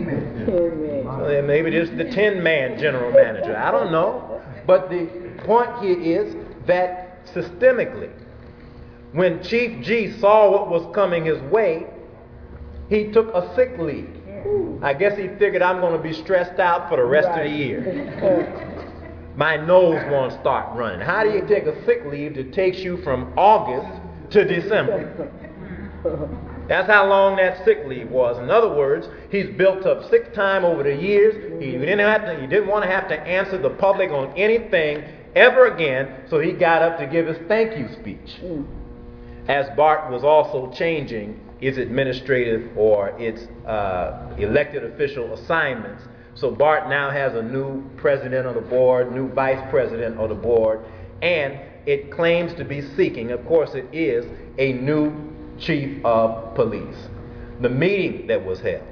So maybe this is the Tin-Man general manager. I don't know. But the point here is that systemically, when Chief G saw what was coming his way, he took a sick leave. I guess he figured, I'm going to be stressed out for the rest of the year. My nose won't start running. How do you take a sick leave that takes you from August to December? That's how long that sick leave was. In other words, he's built up sick time over the years. He didn't want to have to answer the public on anything ever again, so he got up to give his thank you speech. As BART was also changing its administrative or its elected official assignments. So BART now has a new president of the board, new vice president of the board, and it claims to be seeking, of course it is, a new chief of police. The meeting that was held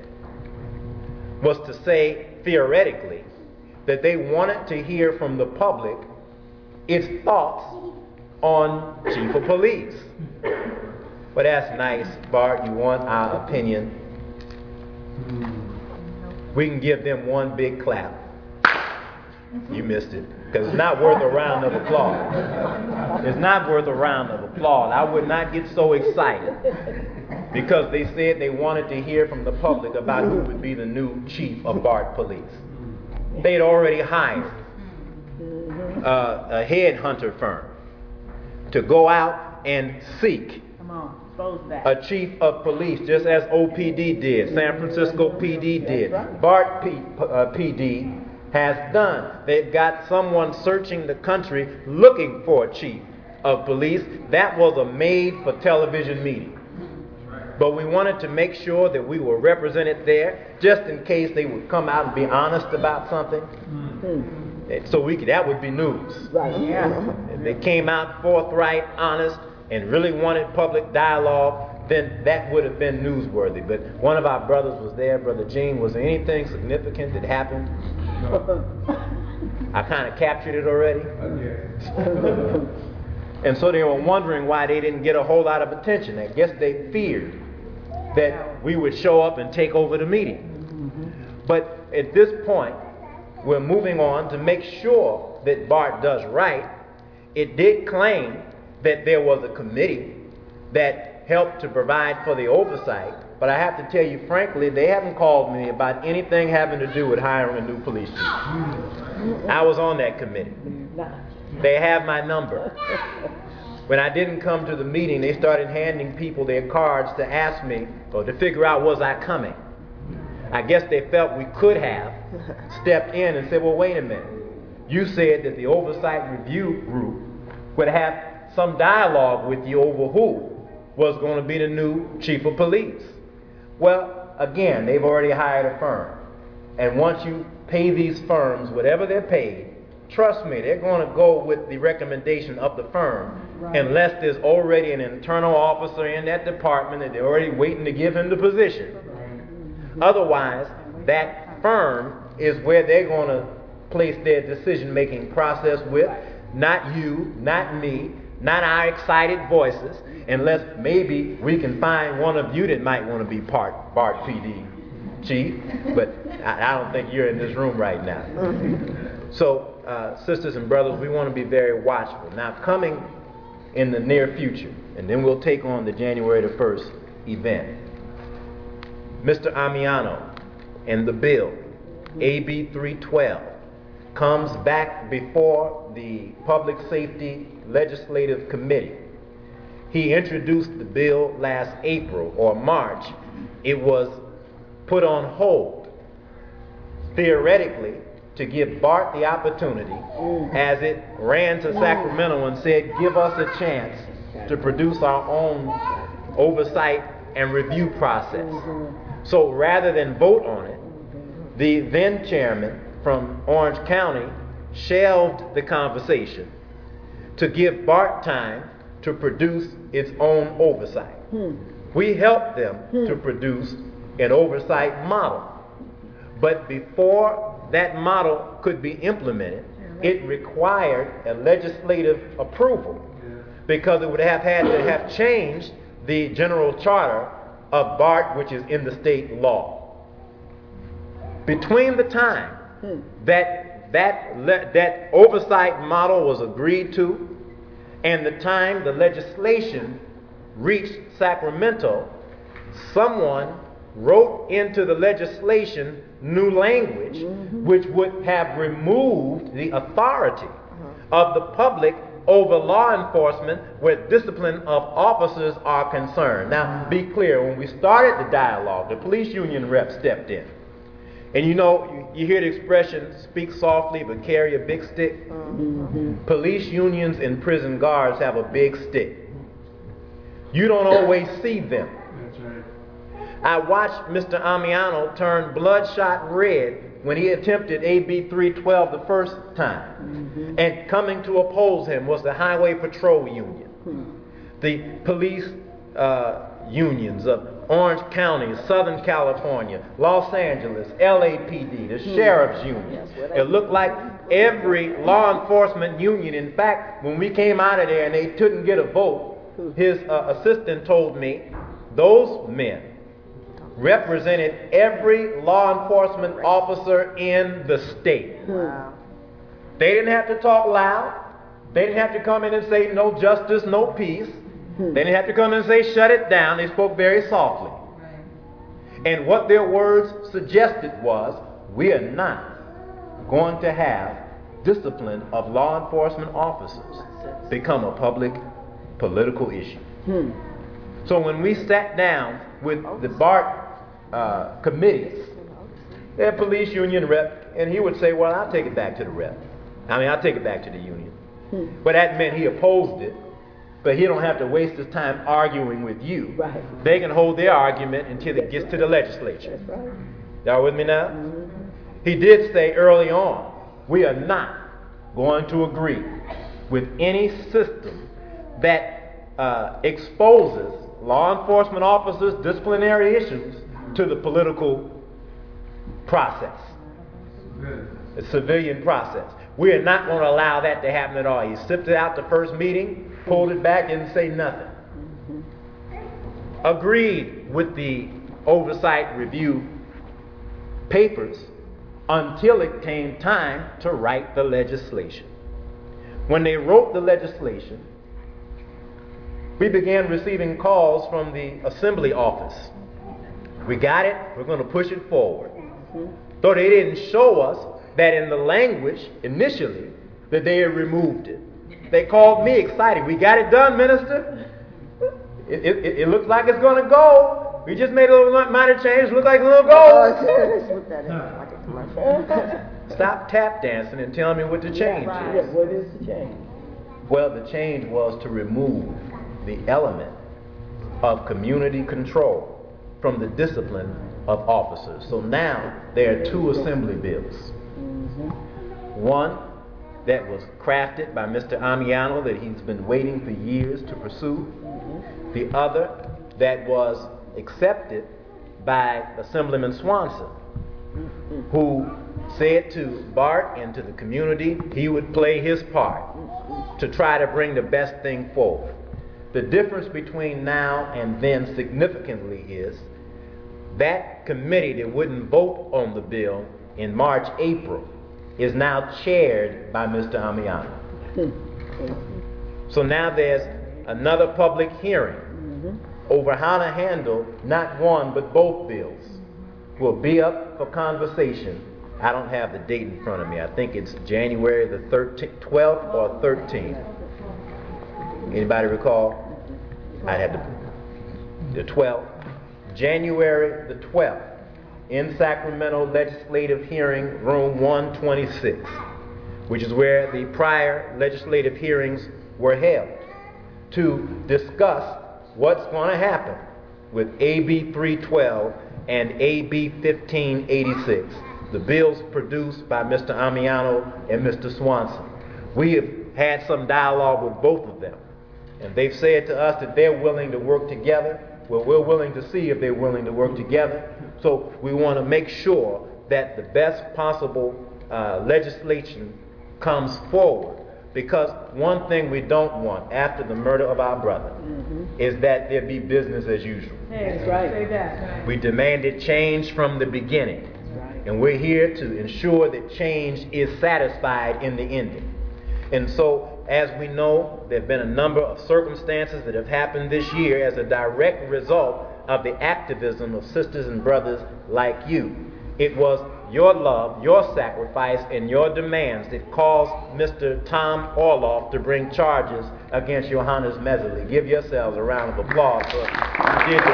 was to say, theoretically, that they wanted to hear from the public its thoughts on chief of police. Well, that's nice, Bart. You want our opinion. We can give them one big clap. You missed it. Because it's not worth a round of applause. It's not worth a round of applause. I would not get so excited because they said they wanted to hear from the public about who would be the new chief of BART Police. They'd already hired a headhunter firm to go out and seek Come on, expose that. a chief of police, just as OPD did, San Francisco PD did, BART PD has done. They've got someone searching the country looking for a chief of police. That was a made-for-television meeting. But we wanted to make sure that we were represented there, just in case they would come out and be honest about something. So that would be news. Yeah. If they came out forthright, honest, and really wanted public dialogue, then that would have been newsworthy. But one of our brothers was there, Brother Gene. Was there anything significant that happened? I kind of captured it already. And so they were wondering why they didn't get a whole lot of attention. I guess they feared that we would show up and take over the meeting. But at this point, we're moving on to make sure that BART does right. It did claim that there was a committee that helped to provide for the oversight, but I have to tell you frankly, they haven't called me about anything having to do with hiring a new police chief. I was on that committee. They have my number. When I didn't come to the meeting, they started handing people their cards to ask me, or to figure out was I coming. I guess they felt we could have stepped in and said, well, wait a minute. You said that the oversight review group would have some dialogue with you over who was going to be the new chief of police. Well, again, they've already hired a firm. And once you pay these firms whatever they're paid, trust me, they're going to go with the recommendation of the firm, unless there's already an internal officer in that department and they're already waiting to give him the position. Otherwise, that firm is where they're going to place their decision-making process with, not you, not me, not our excited voices, unless maybe we can find one of you that might want to be BART PD chief, but I don't think you're in this room right now. So, sisters and brothers, we want to be very watchful. Now, coming in the near future, and then we'll take on the January the 1st event, Mr. Amiano and the bill, AB 312, comes back before the Public Safety Legislative Committee. He introduced the bill last April or March. It was put on hold, theoretically, to give BART the opportunity, as it ran to Sacramento and said, give us a chance to produce our own oversight and review process. So rather than vote on it, the then chairman from Orange County shelved the conversation to give BART time to produce its own oversight. We helped them to produce an oversight model. But before that model could be implemented, it required a legislative approval, because it would have had to have changed the general charter of BART, which is in the state law. Between the time that oversight model was agreed to and the time the legislation reached Sacramento, someone wrote into the legislation new language which would have removed the authority of the public over law enforcement where discipline of officers are concerned. Now, be clear, when we started the dialogue, the police union rep stepped in. And you know, you hear the expression, speak softly but carry a big stick. Police unions and prison guards have a big stick. You don't always see them. I watched Mr. Amiano turn bloodshot red when he attempted AB 312 the first time. And coming to oppose him was the Highway Patrol Union, the police unions of Orange County, Southern California, Los Angeles, LAPD, the Sheriff's Union. It looked like every law enforcement union. In fact, when we came out of there and they couldn't get a vote, his assistant told me those men represented every law enforcement officer in the state. Wow. They didn't have to talk loud. They didn't have to come in and say no justice, no peace. They didn't have to come in and say shut it down. They spoke very softly. And what their words suggested was, we are not going to have discipline of law enforcement officers become a public political issue. So when we sat down with the BART committees, their police union rep, and he would say, well, I'll take it back to the rep. I'll take it back to the union. But that meant he opposed it, but he don't have to waste his time arguing with you. Right. They can hold their argument until it gets to the legislature. That's right. Y'all with me now? He did say early on, we are not going to agree with any system that exposes law enforcement officers' disciplinary issues to the political process, the civilian process. We are not going to allow that to happen at all. He sipped it out the first meeting, pulled it back, didn't say nothing. Agreed with the oversight review papers until it came time to write the legislation. When they wrote the legislation, we began receiving calls from the assembly office. We got it, we're going to push it forward. Though they didn't show us that in the language initially that they had removed it. They called me excited. We got it done, minister. It looks like it's going to go. We just made a little minor change. Looks like it's going to go. Stop tap dancing and tell me what the change is. What is the change? Well, the change was to remove the element of community control from the discipline of officers. So now there are two assembly bills. One that was crafted by Mr. Amiano that he's been waiting for years to pursue. The other that was accepted by Assemblyman Swanson, who said to Bart and to the community he would play his part to try to bring the best thing forward. The difference between now and then significantly is that committee that wouldn't vote on the bill in March, April is now chaired by Mr. Amiano. So now there's another public hearing over how to handle not one but both bills. Will be up for conversation. I don't have the date in front of me. I think it's January the 12th or 13th. Anybody recall? I'd have the 12th. January the 12th. In Sacramento Legislative Hearing Room 126, which is where the prior legislative hearings were held, to discuss what's going to happen with AB 312 and AB 1586, the bills produced by Mr. Amiano and Mr. Swanson. We have had some dialogue with both of them, and they've said to us that they're willing to work together. Well, we're willing to see if they're willing to work together. So we want to make sure that the best possible legislation comes forward. Because one thing we don't want after the murder of our brother is that there be business as usual. That's right. Say that. We demanded change from the beginning. And we're here to ensure that change is satisfied in the ending. And so, as we know, there have been a number of circumstances that have happened this year as a direct result of the activism of sisters and brothers like you. It was your love, your sacrifice, and your demands that caused Mr. Tom Orloff to bring charges against Johannes Messerly. Give yourselves a round of applause for you did the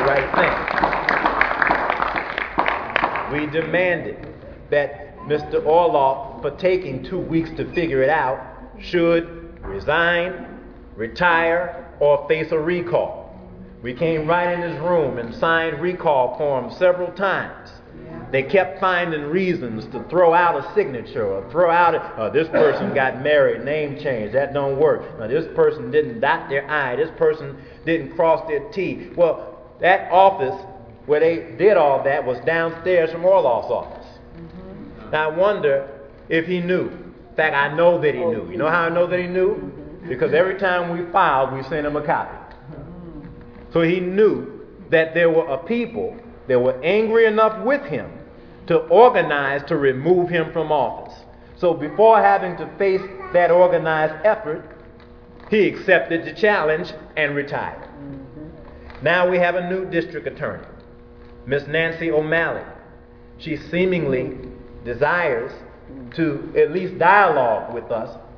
right thing. We demanded that Mr. Orloff, for taking 2 weeks to figure it out, should resign, retire, or face a recall. We came right in his room and signed recall forms several times. They kept finding reasons to throw out a signature or throw out this person got married, name change, that don't work. Now, this person didn't dot their I, this person didn't cross their T. Well, that office where they did all that was downstairs from Orloff's office. Now, I wonder if he knew. In fact, I know that he knew. You know how I know that he knew? Because every time we filed, we sent him a copy. So he knew that there were a people that were angry enough with him to organize to remove him from office. So before having to face that organized effort, he accepted the challenge and retired. Now we have a new district attorney, Miss Nancy O'Malley. She seemingly desires to at least dialogue with us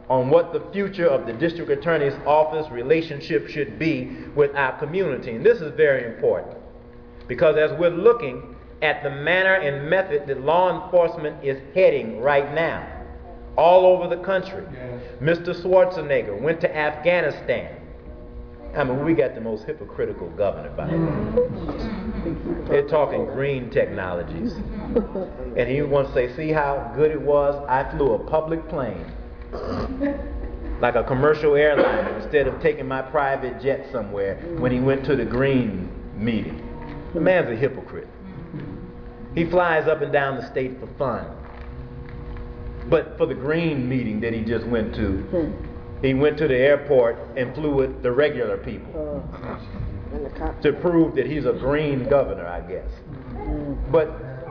on what the future of the district attorney's office relationship should be with our community. And this is very important because as we're looking at the manner and method that law enforcement is heading right now all over the country. Mr. Schwarzenegger went to Afghanistan. I mean, we got the most hypocritical governor, by the way. They're talking green technologies. And he wants to say, see how good it was? I flew a public plane, like a commercial airliner, instead of taking my private jet somewhere when he went to the green meeting. The man's a hypocrite. He flies up and down the state for fun. But for the green meeting that he just went to, he went to the airport and flew with the regular people to prove that he's a green governor, I guess. But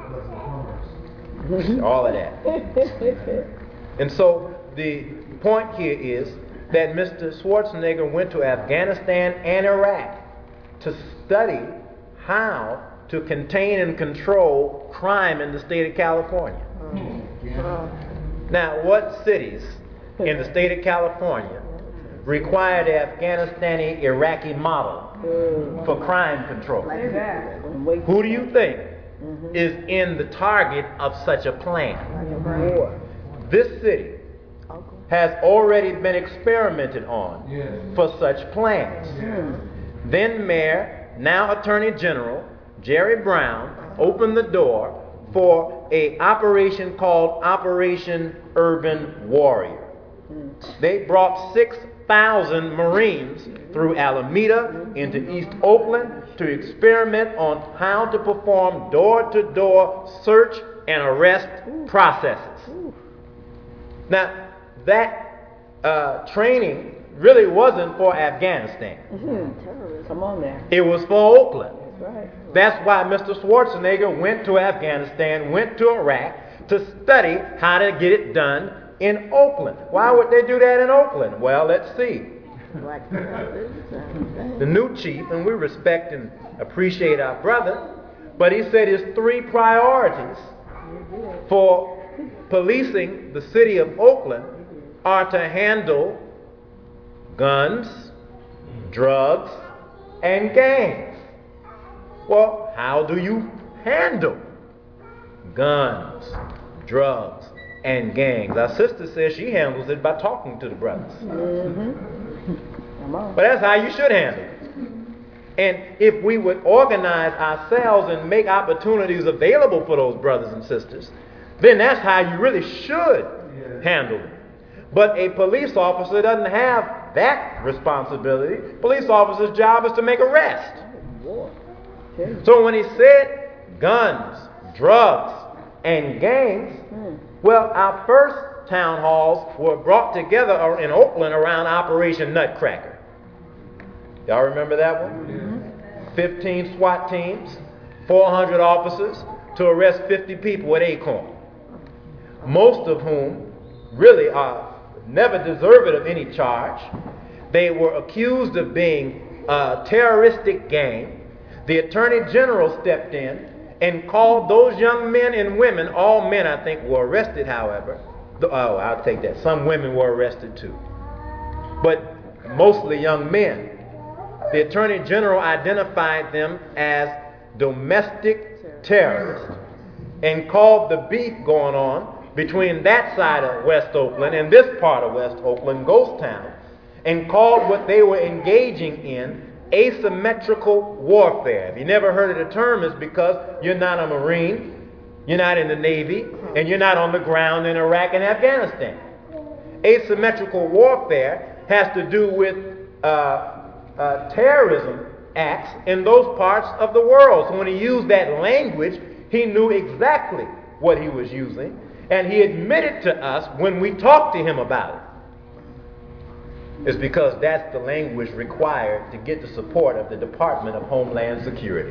all of that. And so the point here is that Mr. Schwarzenegger went to Afghanistan and Iraq to study how to contain and control crime in the state of California. Now, what cities in the state of California require the Afghanistani-Iraqi model for crime control? Who do you think is in the target of such a plan? This city has already been experimented on for such plans. Then Mayor, now Attorney General, Jerry Brown, opened the door for an operation called Operation Urban Warrior. They brought 6,000 Marines through Alameda into East Oakland to experiment on how to perform door-to-door search and arrest processes. Now, that training really wasn't for Afghanistan. Come on there. It was for Oakland. Right. That's why Mr. Schwarzenegger went to Afghanistan, went to Iraq to study how to get it done in Oakland. Why would they do that in Oakland? Well, let's see. The new chief, and we respect and appreciate our brother, but he said his 3 priorities for policing the city of Oakland are to handle guns, drugs, and gangs. Well, how do you handle guns, drugs, and gangs? Our sister says she handles it by talking to the brothers. But that's how you should handle it. And if we would organize ourselves and make opportunities available for those brothers and sisters, then that's how you really should handle it. But a police officer doesn't have that responsibility. Police officer's job is to make arrests. So when he said guns, drugs, and gangs, well, our first town halls were brought together in Oakland around Operation Nutcracker. Y'all remember that one? 15 SWAT teams, 400 officers to arrest 50 people at Acorn. Most of whom really are never deserved of any charge. They were accused of being a terroristic gang. The Attorney General stepped in and called those young men and women, all men I think were arrested, however. I'll take that. Some women were arrested too. But mostly young men. The Attorney General identified them as domestic terrorists and called the beef going on between that side of West Oakland and this part of West Oakland, Ghost Town, and called what they were engaging in asymmetrical warfare. If you never heard of the term, it's because you're not a Marine, you're not in the Navy, and you're not on the ground in Iraq and Afghanistan. Asymmetrical warfare has to do with terrorism acts in those parts of the world. So when he used that language, he knew exactly what he was using, and he admitted to us when we talked to him about it. It's because that's the language required to get the support of the Department of Homeland Security.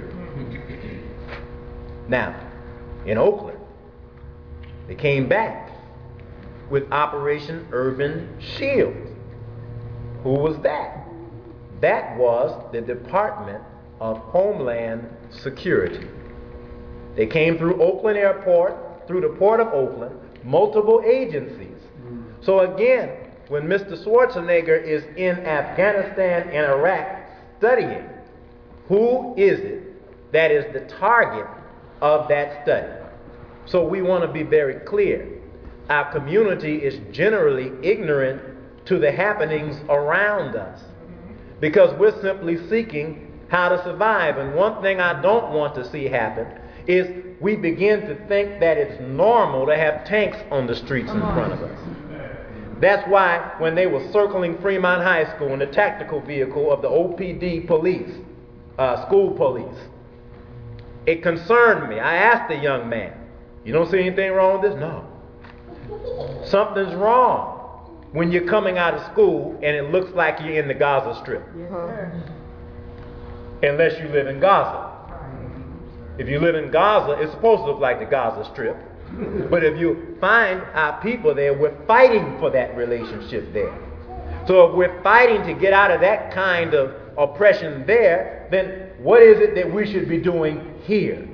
Now, in Oakland, they came back with Operation Urban Shield. Who was that? That was the Department of Homeland Security. They came through Oakland Airport, through the Port of Oakland, multiple agencies. So again, when Mr. Schwarzenegger is in Afghanistan and Iraq studying, who is it that is the target of that study? So we want to be very clear. Our community is generally ignorant to the happenings around us because we're simply seeking how to survive. And one thing I don't want to see happen is we begin to think that it's normal to have tanks on the streets in front of us. That's why when they were circling Fremont High School in the tactical vehicle of the OPD police, school police, it concerned me. I asked the young man, "You don't see anything wrong with this?" "No." Something's wrong when you're coming out of school and it looks like you're in the Gaza Strip. Unless you live in Gaza. If you live in Gaza, it's supposed to look like the Gaza Strip. But if you find our people there, we're fighting for that relationship there. So if we're fighting to get out of that kind of oppression there, then what is it that we should be doing here?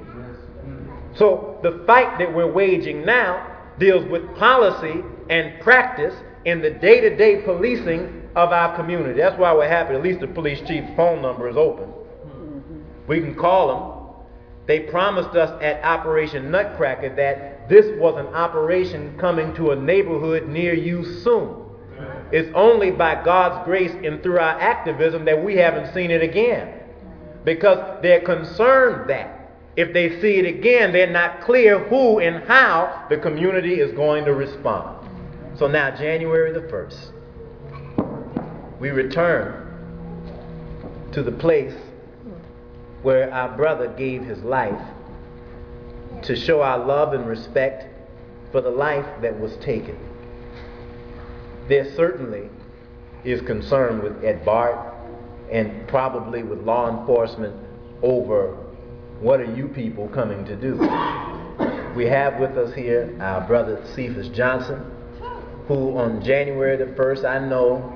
So the fight that we're waging now deals with policy and practice in the day-to-day policing of our community. That's why we're happy at least the police chief's phone number is open. We can call them. They promised us at Operation Nutcracker that this was an operation coming to a neighborhood near you soon. It's only by God's grace and through our activism that we haven't seen it again. Because they're concerned that if they see it again, they're not clear who and how the community is going to respond. So now, January the 1st, we return to the place where our brother gave his life to show our love and respect for the life that was taken. There certainly is concern with Ed Bart and probably with law enforcement over what are you people coming to do. We have with us here our brother Cephas Johnson, who on January the 1st, I know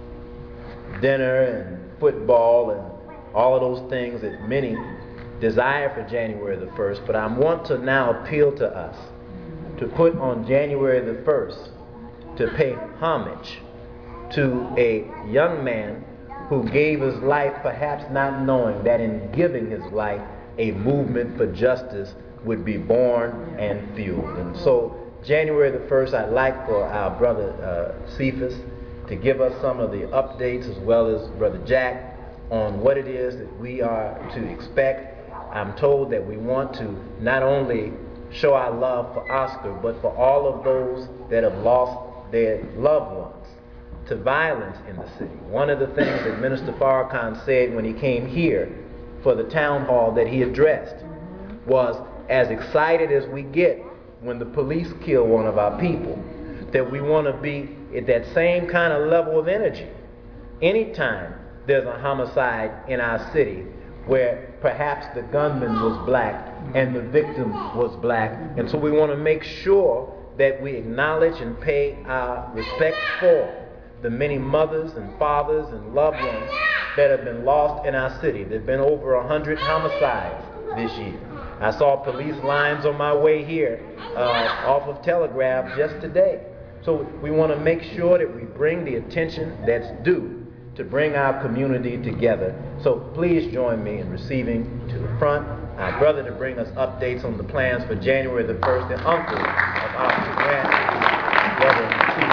dinner and football and all of those things that many desire for January the 1st, but I want to now appeal to us to put on January the 1st to pay homage to a young man who gave his life perhaps not knowing that in giving his life a movement for justice would be born and fueled. And so January the 1st, I'd like for our brother Cephas to give us some of the updates, as well as Brother Jack, on what it is that we are to expect. I'm told that we want to not only show our love for Oscar, but for all of those that have lost their loved ones to violence in the city. One of the things that Minister Farrakhan said when he came here for the town hall that he addressed was, as excited as we get when the police kill one of our people, that we want to be at that same kind of level of energy anytime there's a homicide in our city where perhaps the gunman was black and the victim was black. And so we want to make sure that we acknowledge and pay our respect for the many mothers and fathers and loved ones that have been lost in our city. There have been over 100 homicides this year. I saw police lines on my way here off of Telegraph just today. So we want to make sure that we bring the attention that's due to bring our community together. So please join me in receiving to the front our brother to bring us updates on the plans for January the 1st, and uncle of Oscar Grant, Brother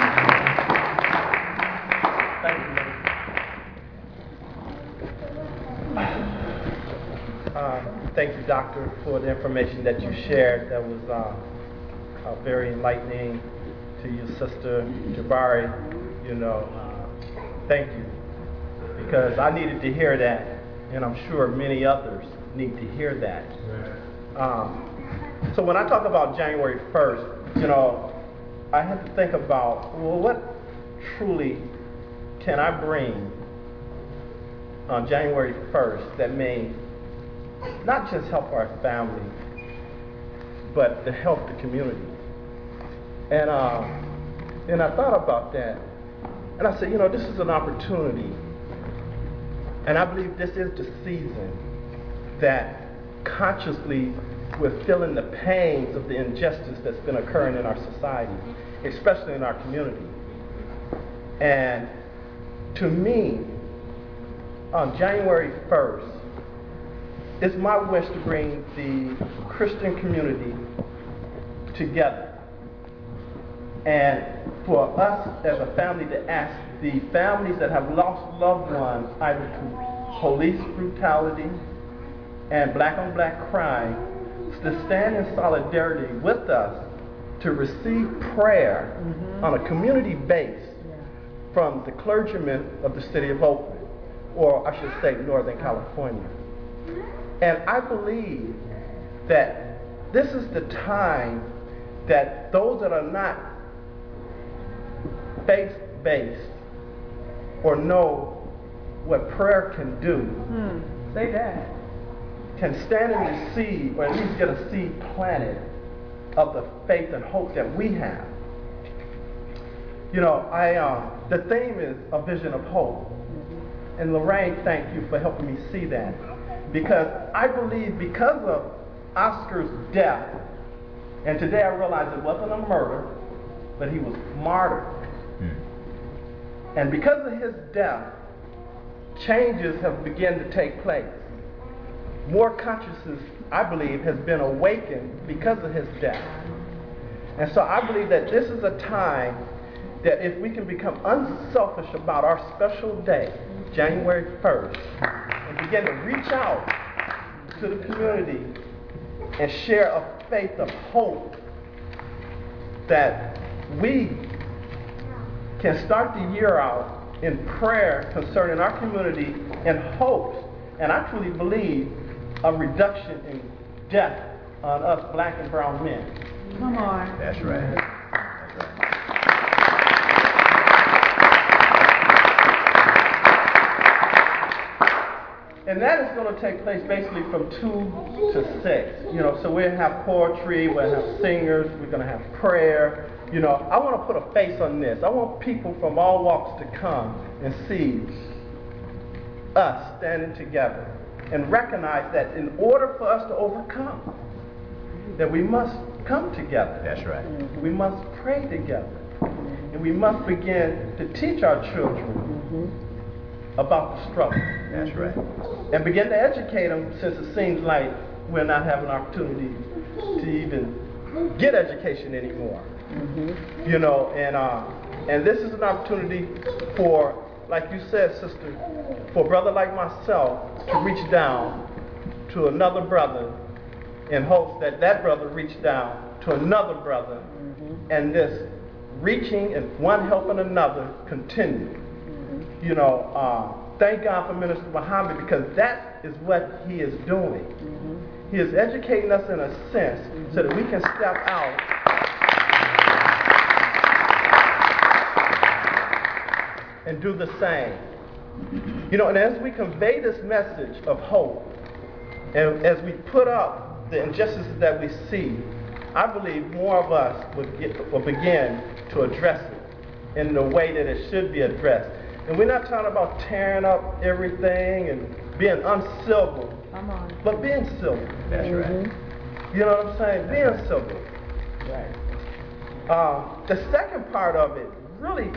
Steve. Thank you, Doctor, for the information that you shared. That was very enlightening. To you, Sister Jabari, thank you. Because I needed to hear that, and I'm sure many others need to hear that. So when I talk about January 1st, I had to think about, well, what truly can I bring on January 1st that may not just help our family, but to help the community. And I thought about that, and I said, this is an opportunity. And I believe this is the season that consciously we're feeling the pains of the injustice that's been occurring in our society, especially in our community. And to me, on January 1st, it's my wish to bring the Christian community together. And for us as a family to ask the families that have lost loved ones either to police brutality and black-on-black crime to stand in solidarity with us to receive prayer on a community base from the clergymen of the city of Oakland, or I should say Northern California. And I believe that this is the time that those that are not faith-based or know what prayer can do Say that. can stand in the seed, or at least get a seed planted of the faith and hope that we have. You know, the theme is a vision of hope. And Lorraine, thank you for helping me see that. Because I believe because of Oscar's death, and today I realize it wasn't a murder, but he was martyred. And because of his death, changes have begun to take place. More consciousness, I believe, has been awakened because of his death. And so I believe that this is a time that if we can become unselfish about our special day, January 1st, and begin to reach out to the community and share a faith of hope, that we can start the year out in prayer concerning our community and hopes, and I truly believe a reduction in death on us black and brown men. Come on. That's right. And that is going to take place basically from 2 to 6. You know, so we'll have poetry, we'll have singers, we're going to have prayer. You know, I want to put a face on this. I want people from all walks to come and see us standing together and recognize that in order for us to overcome, that we must come together. That's right. We must pray together. And we must begin to teach our children about the struggle. That's right. And begin to educate them, since it seems like we're not having an opportunity to even get education anymore. You know, and this is an opportunity for, like you said, sister, for a brother like myself to reach down to another brother in hopes that that brother reach down to another brother, and this reaching and one helping another continue. You know, thank God for Minister Muhammad, because that is what he is doing. He is educating us in a sense so that we can step out and do the same. You know, and as we convey this message of hope, and as we put up the injustices that we see, I believe more of us will begin to address it in the way that it should be addressed. And we're not talking about tearing up everything and being uncivil, but being civil. That's right. You know what I'm saying? Being civil. Right. The second part of it really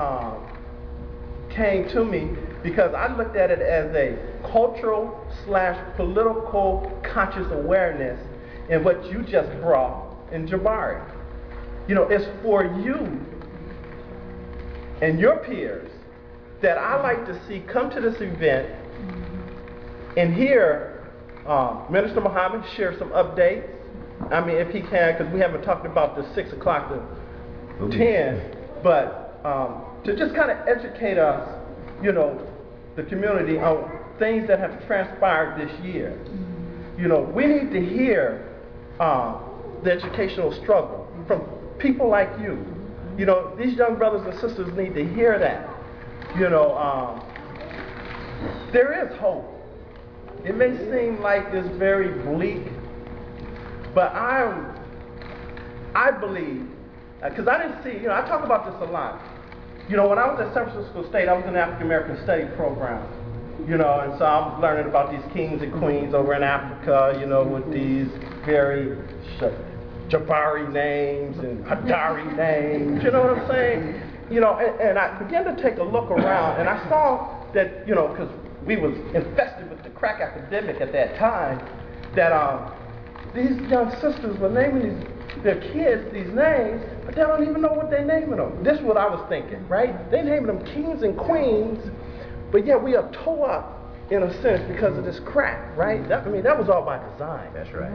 came to me because I looked at it as a cultural/political conscious awareness in what you just brought in Jabari. You know, it's for you and your peers that I like to see come to this event and hear Minister Muhammad share some updates. I mean, if he can, because we haven't talked about the 6 o'clock to 10, but to just kind of educate us, you know, the community on things that have transpired this year. You know, we need to hear the educational struggle from people like you. You know, these young brothers and sisters need to hear that. You know, there is hope. It may seem like it's very bleak, but I believe, because I didn't see, you know, I talk about this a lot. You know, when I was at San Francisco State, I was in the African American Study program. You know, and so I was learning about these kings and queens over in Africa, you know, with these very Jabari names and Hadari names, you know what I'm saying? you know, and I began to take a look around, and I saw that, you know, because we was infested with the crack epidemic at that time, that these young sisters were naming their kids these names, but they don't even know what they're naming them. This is what I was thinking, right? They naming them kings and queens, but yet we are tore up in a sense because of this crack, right? That was all by design. That's right.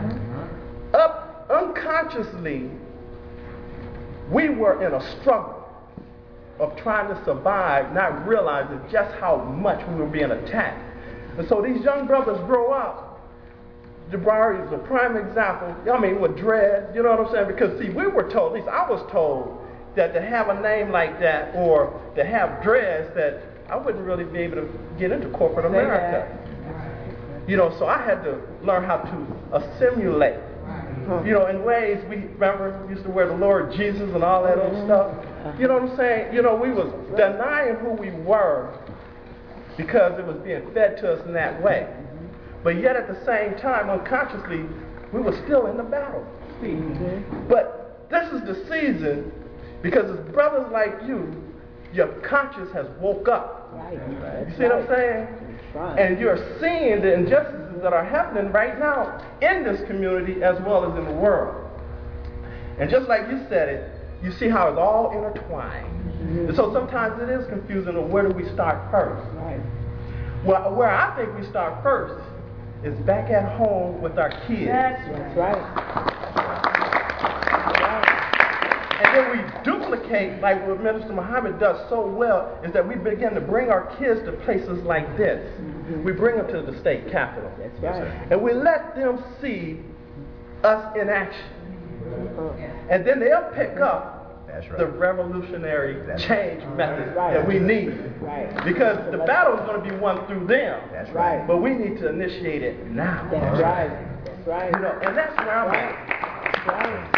Unconsciously, we were in a struggle of trying to survive, not realizing just how much we were being attacked. And so these young brothers grow up. Jabari is a prime example. I mean, with dread, you know what I'm saying? Because see, we were told, at least I was told, that to have a name like that or to have dreads, that I wouldn't really be able to get into corporate America. You know, so I had to learn how to assimilate. You know, in ways we used to wear the Lord Jesus and all that old stuff. You know what I'm saying? You know, we was denying who we were because it was being fed to us in that way. But yet at the same time, unconsciously, we were still in the battle. But this is the season, because as brothers like you, your conscience has woke up. You see what I'm saying? And you're seeing the injustices that are happening right now in this community as well as in the world. And just like you said it, you see how it's all intertwined. And so sometimes it is confusing of where do we start first. Well, where I think we start first is back at home with our kids. That's right. And then we duplicate, like what Minister Muhammad does so well, is that we begin to bring our kids to places like this. We bring them to the state capitol. That's right. And we let them see us in action. And then they'll pick up the revolutionary change methods that we need. Because the battle is going to be won through them. That's right. But we need to initiate it now. That's right. That's right. You know, and that's where I'm at. That's right.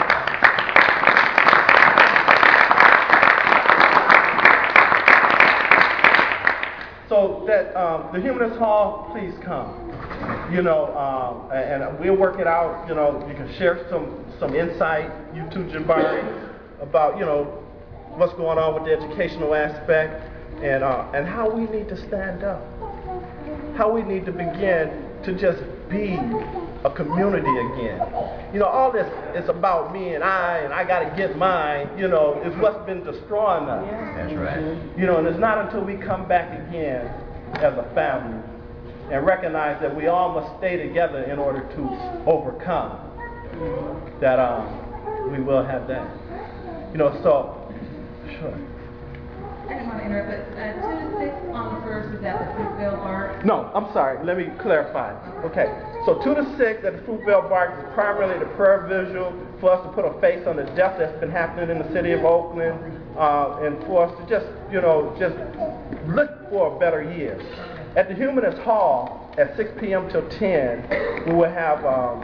So that the Humanist Hall, please come. You know, and we'll work it out. You know, you can share some insight, you too, Jabari, about, you know, what's going on with the educational aspect and how we need to stand up, how we need to begin to just be a community again. You know, all this is about me and I got to get mine, you know, is what's been destroying us. That's right. You know, and it's not until we come back again as a family and recognize that we all must stay together in order to overcome that we will have that. You know, so, sure. I didn't want to interrupt, but 2 to 6 on the 1st is at the Fruitvale Bar. No, I'm sorry. Let me clarify. Okay, so 2 to 6 at the Fruitvale Bar is primarily the prayer visual for us to put a face on the death that's been happening in the city of Oakland, and for us to just, you know, just look for a better year. At the Humanist Hall at 6 p.m. till 10, we will have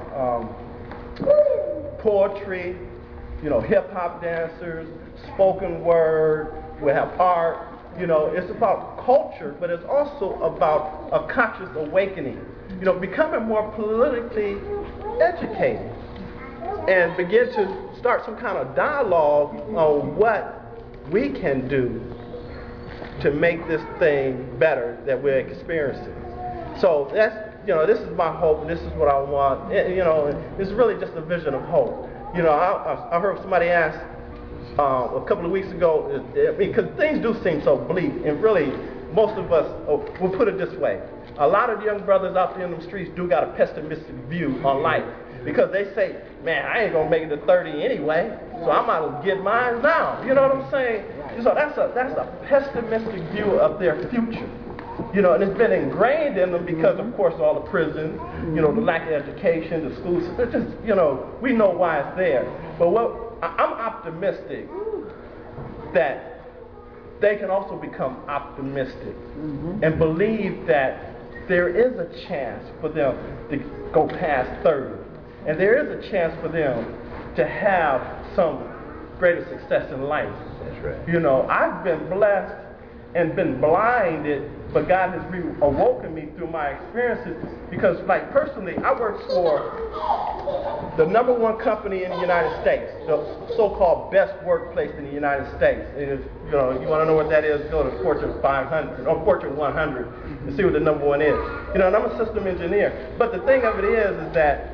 poetry, you know, hip-hop dancers, spoken word, we'll have art. You know, it's about culture, but it's also about a conscious awakening. You know, becoming more politically educated and begin to start some kind of dialogue on what we can do to make this thing better that we're experiencing. So that's, you know, this is my hope. This is what I want. You know, it's really just a vision of hope. You know, I heard somebody ask a couple of weeks ago, because things do seem so bleak, and really, most of us, we'll put it this way, a lot of the young brothers out there in the streets do got a pessimistic view on life, because they say, man, I ain't gonna make it to 30 anyway, so I might as well get mine now. You know what I'm saying? So that's a pessimistic view of their future. You know, and it's been ingrained in them because, of course, all the prisons, you know, the lack of education, the schools. It's just, you know, we know why it's there. But I'm optimistic that they can also become optimistic and believe that there is a chance for them to go past 30. And there is a chance for them to have some greater success in life. That's right. You know, I've been blessed and been blinded, but God has awoken me through my experiences. Because, like, personally, I work for the #1 company in the United States, the so-called best workplace in the United States. And if you want to know what that is, go to Fortune 500 or Fortune 100 and see what the #1 is. And I'm a system engineer. But the thing of it is that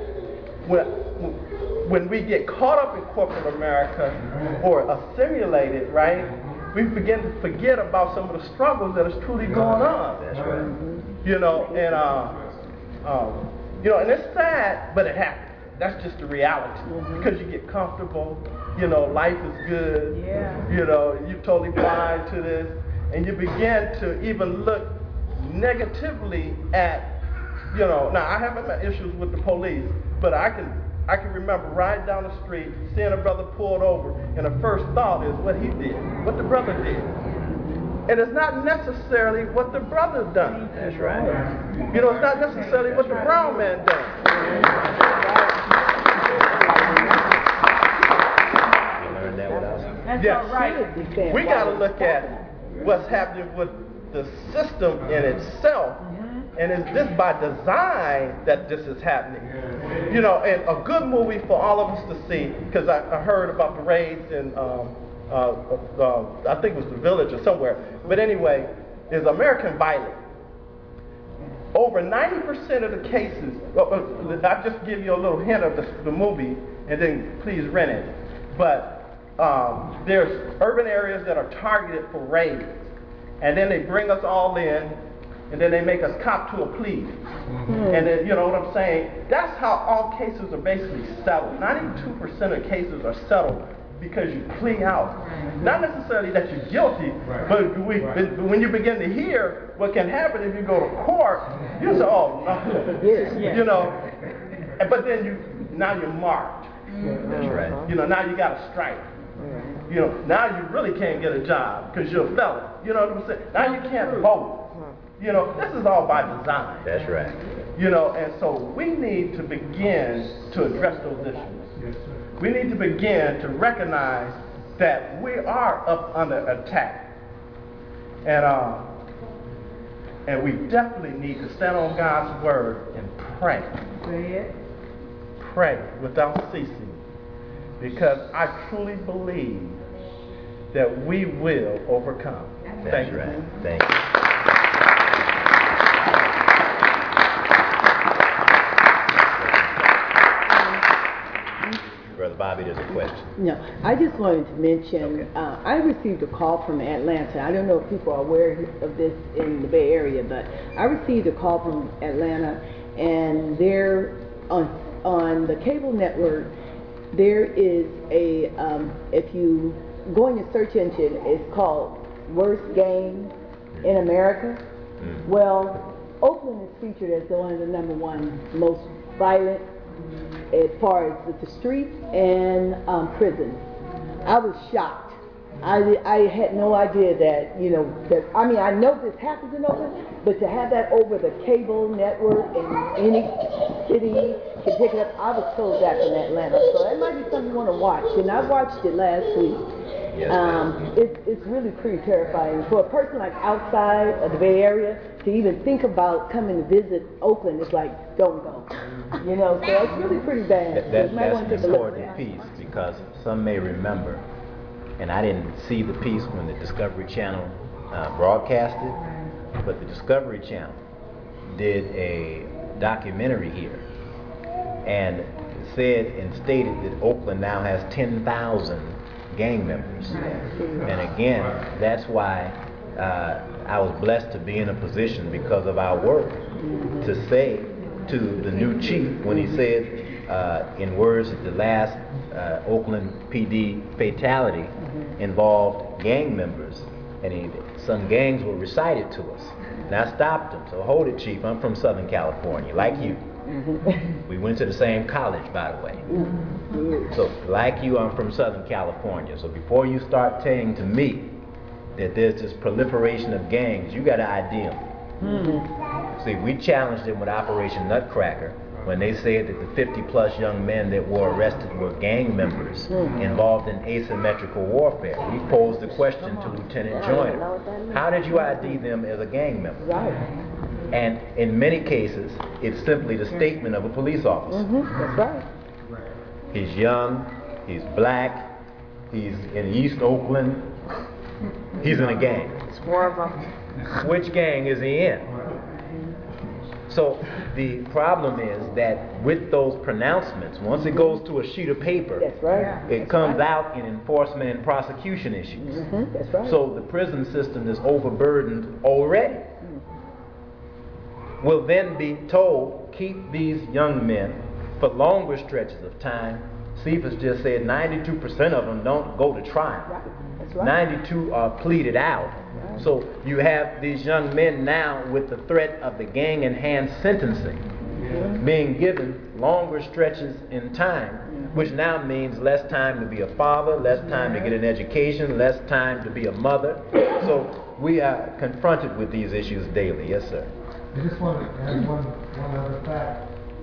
when we get caught up in corporate America or assimilated, right, we begin to forget about some of the struggles that is truly going on. That's right. And it's sad, but it happens. That's just the reality. Because you get comfortable, life is good. You're totally blind to this, and you begin to even look negatively at, Now I haven't had issues with the police, but I can remember riding down the street, seeing a brother pulled over, and the first thought is what he did, what the brother did. And it's not necessarily what the brother done. That's right. It's not necessarily what the brown man done. You learned that with us? Yes. We got to look at what's happening with the system in itself. And is this by design that this is happening? And a good movie for all of us to see, because I heard about the raids in, I think it was The Village or somewhere. But anyway, is American Violence. Over 90% of the cases, I'll just give you a little hint of the movie, and then please rent it. But there's urban areas that are targeted for raids. And then they bring us all in, and then they make us cop to a plea. And then, you know what I'm saying? That's how all cases are basically settled. 92% of cases are settled because you plea out. Not necessarily that you're guilty, but when you begin to hear what can happen if you go to court, you say, oh, no. But then now you're marked. That's right. Now you got a strike. Now you really can't get a job because you're a felon. You know what I'm saying? Now you can't vote. This is all by design. That's right. And so we need to begin to address those issues. We need to begin to recognize that we are up under attack. And we definitely need to stand on God's word and pray. Pray without ceasing. Because I truly believe that we will overcome. That's right. Thank you. Brother Bobby, there's a question. No, I just wanted to mention, I received a call from Atlanta. I don't know if people are aware of this in the Bay Area, but I received a call from Atlanta, and there on the cable network, there is a, if you go in your search engine, it's called Worst Game in America. Well, Oakland is featured as one of the #1 most violent as far as the streets and prisons. I was shocked. I had no idea that, I know this happens in Oakland, but to have that over the cable network and any city can pick it up, I was told that from Atlanta. So that might be something you want to watch. And I watched it last week. It's really pretty terrifying. For a person like outside of the Bay Area to even think about coming to visit Oakland, it's like, don't go. So it's really pretty bad. That's an important piece, because some may remember, and I didn't see the piece when the Discovery Channel broadcast it, but the Discovery Channel did a documentary here and said and stated that Oakland now has 10,000 gang members. And again, that's why I was blessed to be in a position, because of our work, to say to the new chief, when he said in words that the last Oakland PD fatality involved gang members, and some gangs were recited to us. And I stopped him. So hold it, Chief, I'm from Southern California, like you. We went to the same college, by the way. So like you, I'm from Southern California. So before you start saying to me that there's this proliferation of gangs, you got to ID them. See, we challenged them with Operation Nutcracker when they said that the 50-plus young men that were arrested were gang members involved in asymmetrical warfare. We posed the question to Lieutenant Joyner, how did you ID them as a gang member? Right. And in many cases, it's simply the statement of a police officer. That's right. He's young, he's black, he's in East Oakland, he's in a gang. It's 4 of them. Which gang is he in? So the problem is that with those pronouncements, once it goes to a sheet of paper, That's right. it comes out in enforcement and prosecution issues. That's right. So the prison system is overburdened already. Will then be told, keep these young men for longer stretches of time. Cephas just said 92% of them don't go to trial. Right. That's right. 92 are pleaded out. So you have these young men now with the threat of the gang enhanced sentencing being given longer stretches in time, which now means less time to be a father, less time to get an education, less time to be a mother. So we are confronted with these issues daily. Yes, sir. I just want to add one other fact.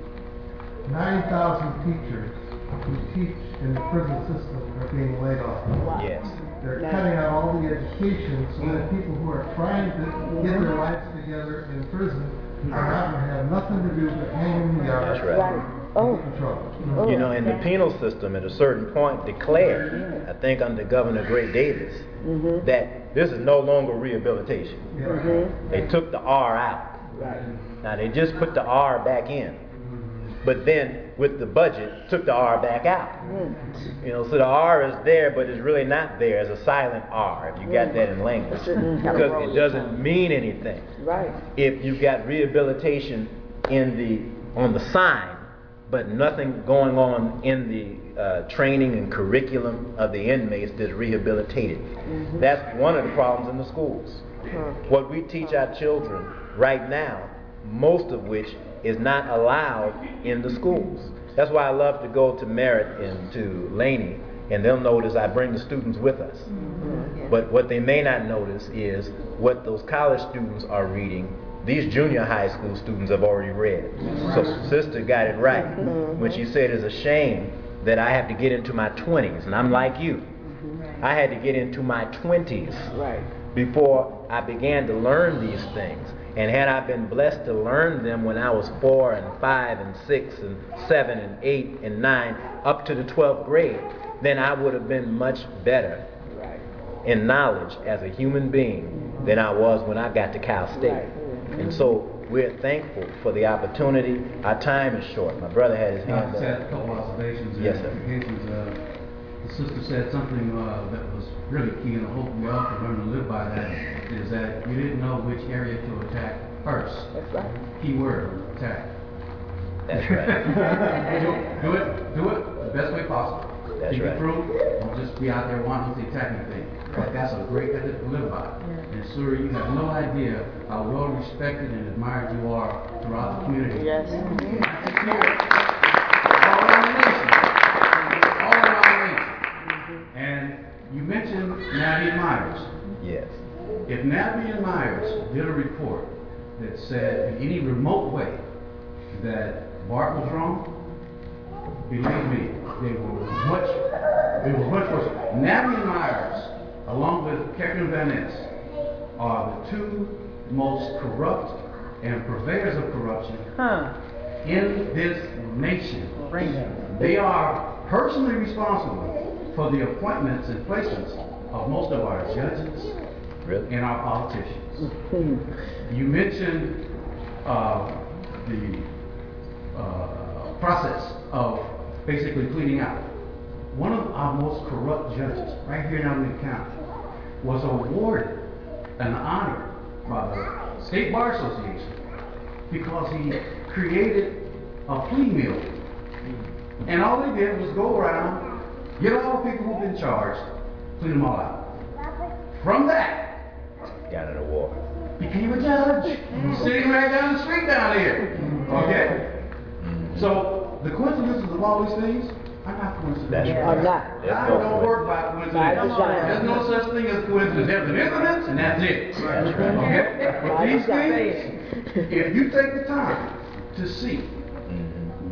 9,000 teachers who teach in the prison system are being laid off. Yes. They're cutting out all the education so that people who are trying to get their lives together in prison are not going to have nothing to do but hang in the yard. That's right. Oh. In trouble. You know, and the penal system at a certain point declared, I think under Governor Gray Davis, that this is no longer rehabilitation. They took the R out. Now they just put the R back in. But then with the budget, took the R back out. You know, so the R is there, but it's really not there as a silent R, if you got that in language. Because it doesn't mean anything. Right. If you've got rehabilitation on the sign, but nothing going on in the training and curriculum of the inmates that's rehabilitated. That's one of the problems in the schools. What we teach our children right now, most of which is not allowed in the schools. That's why I love to go to Merritt and to Laney, and they'll notice I bring the students with us. But what they may not notice is what those college students are reading, these junior high school students have already read. So sister got it right when she said it's a shame that I have to get into my 20s, and I'm like you. I had to get into my 20s before I began to learn these things. And had I been blessed to learn them when I was 4 and 5 and 6 and 7 and 8 and 9 up to the 12th grade, then I would have been much better in knowledge as a human being than I was when I got to Cal State. And so we're thankful for the opportunity. Our time is short. My brother had his hand I up. had a couple observations. Yes, sir. The sister said something that was really key, and I hope we all can learn to live by that, is that you didn't know which area to attack first. That's right. Key word, attack. That's right. do it the best way possible. That's Think right. it through. Don't just be out there wanting to attack anything. But that's a great ethic to live by. And sir, you have no idea how well respected and admired you are throughout the community. Yes. All around the nation. All around the nation. And you mentioned Navian Myers. Yes. If Navian Myers did a report that said in any remote way that Bart was wrong, believe me, it was much worse. Navian Myers, along with Kevin Van Ness, are the two most corrupt and purveyors of corruption in this nation. They are personally responsible for the appointments and placements of most of our judges and our politicians. You mentioned the process of basically pleading out. One of our most corrupt judges, right here in Alameda County, was awarded an honor by the State Bar Association because he created a plea mill. And all they did was go around, get all the people who've been charged, plead them all out. From that, Got an award. became a judge. Sitting right down the street down here. Okay? So, the coincidences of all these things are not coincidences. That's right. Or not. I don't work by coincidence. There's no such thing as coincidence. There's an incident, and that's it. That's right. Okay? But these things, if you take the time to see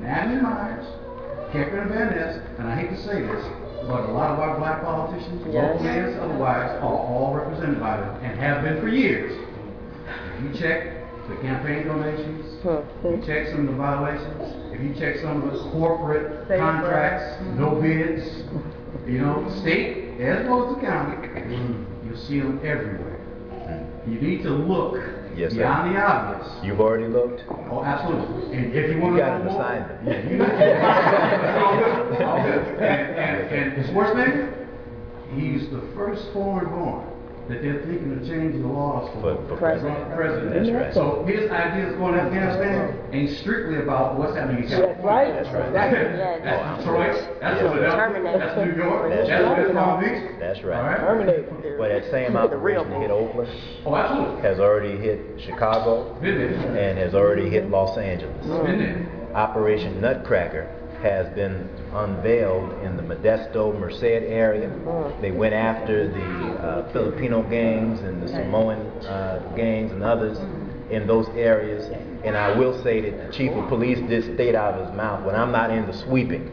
Natalie Myers, Kepler Van Ness, and I hate to say this, but a lot of our black politicians, local mayors, otherwise, are all represented by them and have been for years. If you check the campaign donations, if you check some of the violations, if you check some of the corporate contracts, no bids, state as well as the county, you'll see them everywhere. You need to look beyond the obvious. You've already looked? Oh, absolutely. And if you want to got an know more, assignment. yeah, you know, all good. And the sportsman, he's the first foreign born that they're thinking of changing the laws for president. That's right. So his ideas going to Afghanistan ain't strictly about what's happening in California. That's right. That's Detroit. That's Philadelphia. That's New York. That's West Palm Beach. That's right. Terminator. But that same operation that hit Oakland Oh, absolutely. has already hit Chicago Been there. and has already hit Los Angeles. Been there. Operation Nutcracker has been unveiled in the Modesto, Merced area. They went after the Filipino gangs and the Samoan gangs and others in those areas. And I will say that the chief of police did state out of his mouth, when I'm not into sweeping,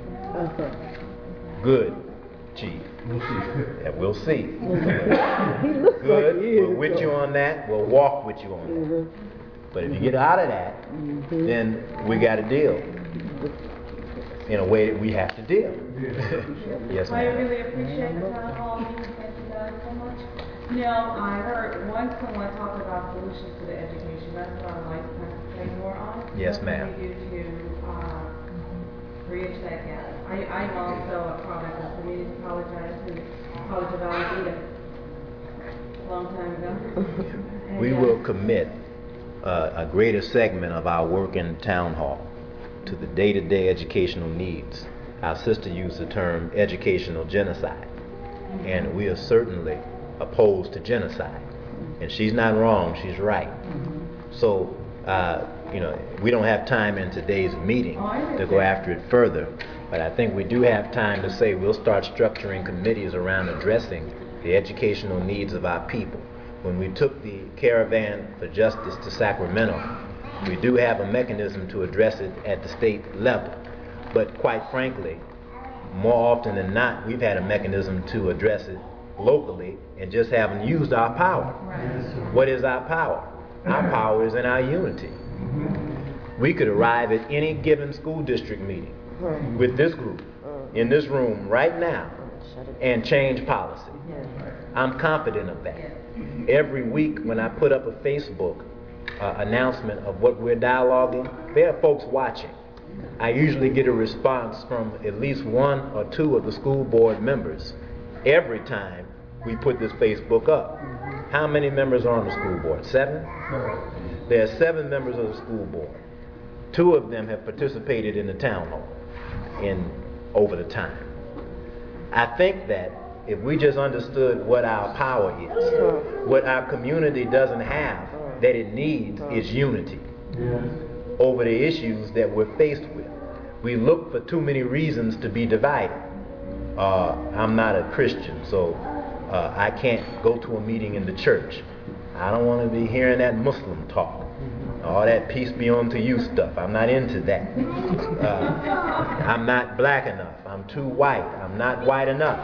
good, chief. We'll see. Yeah, we'll see. He looks Good, like he is. we're with you on that. We'll walk with you on that. But if you get out of that, then we got to deal in a way that we have to deal. Yes, I ma'am. really appreciate the town hall meeting. Thank you guys so much. I heard once someone talked about solutions to the education. That's what I'd like to concentrate more on. Yes, ma'am. What can we do to bridge that gap? I'm also a product of community college. I attended College of Alameda a long time ago. And, We will commit a greater segment of our work in town hall to the day-to-day educational needs. Our sister used the term educational genocide, and we are certainly opposed to genocide. And she's not wrong, she's right. So, we don't have time in today's meeting to go after it further, but I think we do have time to say we'll start structuring committees around addressing the educational needs of our people. When we took the Caravan for Justice to Sacramento, we do have a mechanism to address it at the state level. But quite frankly, more often than not, we've had a mechanism to address it locally and just haven't used our power. What is our power? Our power is in our unity. We could arrive at any given school district meeting with this group in this room right now and change policy. I'm confident of that. Every week when I put up a Facebook announcement of what we're dialoguing, there are folks watching. I usually get a response from at least one or two of the school board members every time we put this Facebook up. How many members are on the school board? 7? There are 7 members of the school board. 2 of them have participated in the town hall over the time. I think that if we just understood what our power is, what our community doesn't have that it needs is unity over the issues that we're faced with. We look for too many reasons to be divided. I'm not a Christian, so I can't go to a meeting in the church. I don't want to be hearing that Muslim talk. All that peace be unto you stuff. I'm not into that. I'm not black enough. I'm too white. I'm not white enough.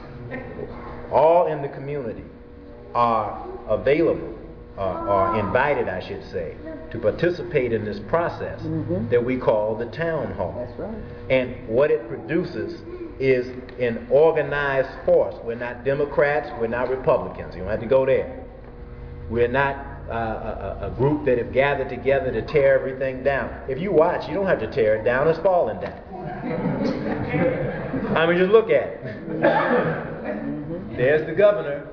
All in the community are available, are invited, I should say, to participate in this process that we call the town hall. That's right. And what it produces is an organized force. We're not Democrats, we're not Republicans. You don't have to go there. We're not a group that have gathered together to tear everything down. If you watch, you don't have to tear it down, it's falling down. I mean, just look at it. There's the governor.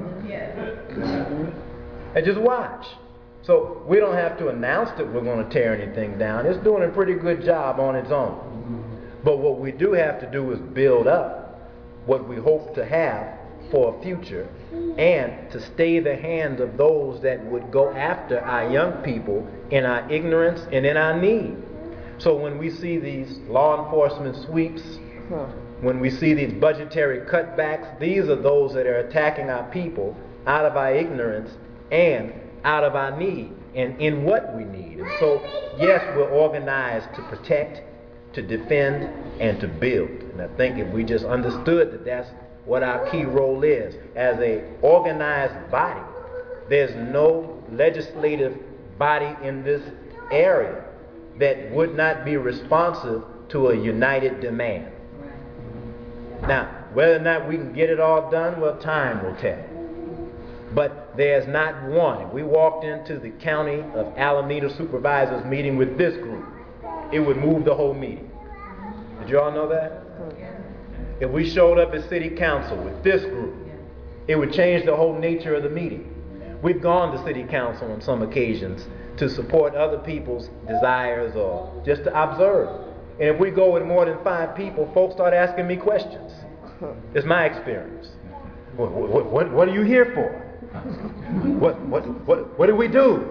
And just watch. So we don't have to announce that we're going to tear anything down. It's doing a pretty good job on its own. But what we do have to do is build up what we hope to have for a future and to stay the hands of those that would go after our young people in our ignorance and in our need. So when we see these law enforcement sweeps, when we see these budgetary cutbacks, these are those that are attacking our people out of our ignorance and out of our need and in what we need. And so, yes, we're organized to protect to defend and to build. And I think if we just understood that that's what our key role is as a organized body, there's no legislative body in this area that would not be responsive to a united demand. Now, whether or not we can get it all done, well, time will tell. But there's not one. If we walked into the county of Alameda supervisors meeting with this group, it would move the whole meeting. Did you all know that? If we showed up at city council with this group, it would change the whole nature of the meeting. We've gone to city council on some occasions to support other people's desires or just to observe. And if we go with more than 5 people, folks start asking me questions. It's my experience. What are you here for? What do we do?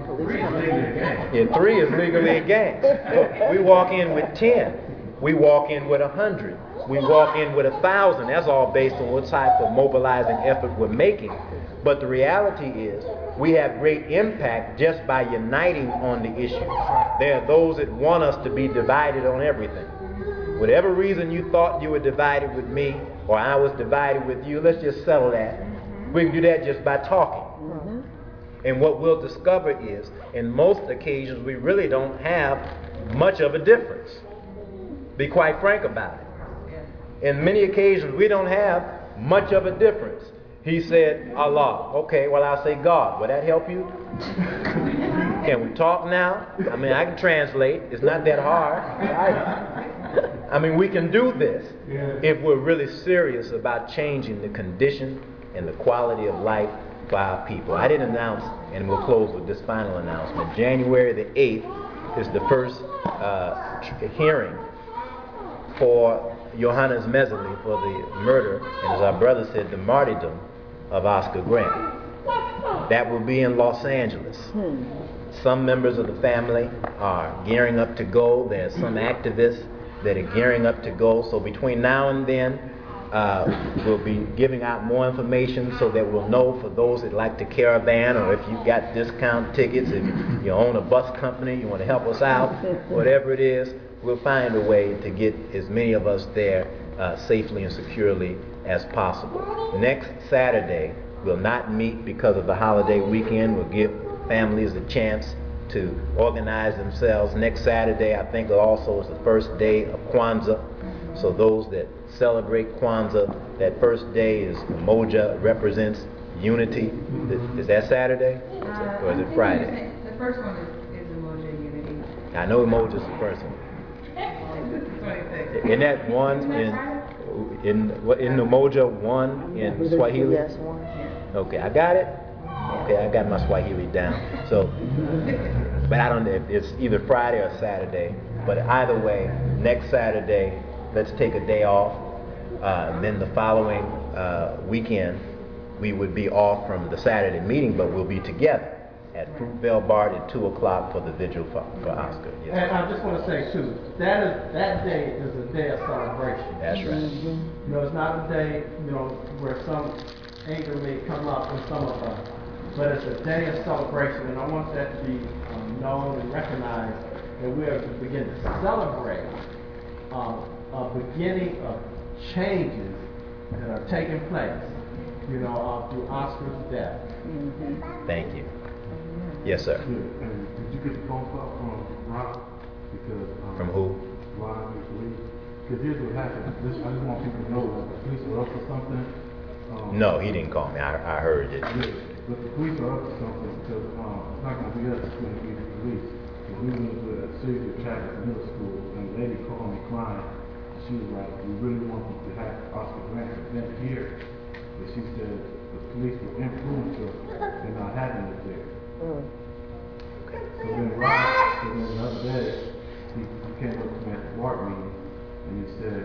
Yeah, 3 is legally a gang. So we walk in with 10. We walk in with 100. We walk in with 1,000. That's all based on what type of mobilizing effort we're making. But the reality is we have great impact just by uniting on the issue. There are those that want us to be divided on everything. Whatever reason you thought you were divided with me or I was divided with you, let's just settle that. We can do that just by talking. And what we'll discover is, in most occasions, we really don't have much of a difference. Be quite frank about it. In many occasions, we don't have much of a difference. He said, Allah. Okay, well, I'll say God. Will that help you? Can we talk now? I mean, I can translate. It's not that hard. I mean, we can do this if we're really serious about changing the condition and the quality of life for our people. I didn't announce, and we'll close with this final announcement. January the 8th is the first hearing for Johannes Messerly for the murder, and as our brother said, the martyrdom of Oscar Grant. That will be in Los Angeles. Some members of the family are gearing up to go. There's some activists that are gearing up to go. So between now and then, we'll be giving out more information so that we'll know for those that like to caravan, or if you've got discount tickets, if you own a bus company, you want to help us out, whatever it is, we'll find a way to get as many of us there safely and securely as possible. Next Saturday, we'll not meet because of the holiday weekend. We'll give families a chance to organize themselves. Next Saturday, I think also is the first day of Kwanzaa. So those that celebrate Kwanzaa, that first day is Umoja, represents unity. Is that Saturday? Or is it Friday? The first one is Umoja Unity. I know Umoja is the first one. Isn't that one in Umoja, one in Swahili? Yes, one. Okay, I got it. Okay, I got my Swahili down. So, but I don't know if it's either Friday or Saturday. But either way, next Saturday, let's take a day off. And then the following weekend, we would be off from the Saturday meeting, but we'll be together at Fruitvale Bar at 2 o'clock for the vigil for Oscar. Yes. And I just want to say too, that day is a day of celebration. That's right. You know, it's not a day, where some anger may come up in some of us, but it's a day of celebration, and I want that to be known and recognized, that we are to begin to celebrate a beginning of changes that are taking place, through Oscar's death. Thank you. Yes, sir. Did you get the phone call from Ron? Because from who? Ron, the police. Because here's what happened. I just want people to know that the police are up to something. No, he didn't call me. I heard it. Yeah, but the police are up to something because it's not going to be us. It's going to be the police. Because we went to a series of Travis Middle School, and the lady called me crying. She was like, "We really want you to have Oscar Grant event here." But she said the police will influence us in not having it there. So then the other day, he came up to me at the board meeting, and he said,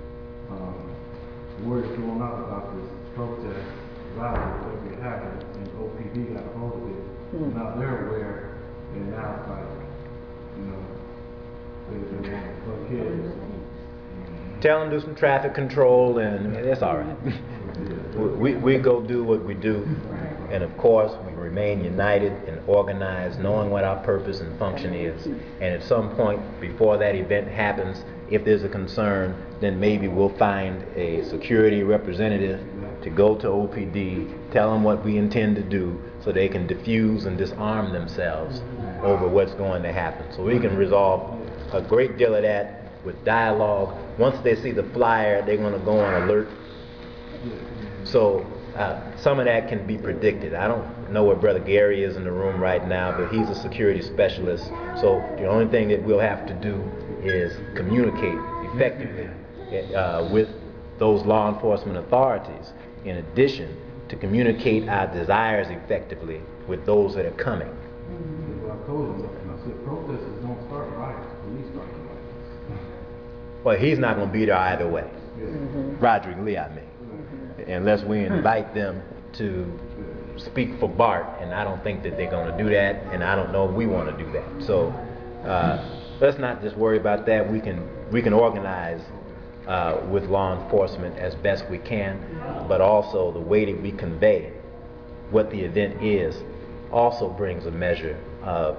word is going out about this protest, rally, whatever happened, and OPD got a hold of it. Now they're aware, and now it's like, they want to fuck kids. tell them to do some traffic control, and that's all right. we go do what we do, and of course we remain united and organized, knowing what our purpose and function is. And at some point before that event happens, if there's a concern, then maybe we'll find a security representative to go to OPD, tell them what we intend to do, so they can diffuse and disarm themselves over what's going to happen. So we can resolve a great deal of that with dialogue. Once they see the flyer, they're going to go on alert. So some of that can be predicted. I don't know where Brother Gary is in the room right now, but he's a security specialist. So the only thing that we'll have to do is communicate effectively with those law enforcement authorities, in addition to communicate our desires effectively with those that are coming. Well, I told him, I said, protesters don't start riots, police start riots. Well, he's not going to be there either way. Roderick Lee, I mean. Unless we invite them to speak for Bart, and I don't think that they're going to do that, and I don't know if we want to do that. So let's not just worry about that. We can organize with law enforcement as best we can, but also the way that we convey what the event is also brings a measure of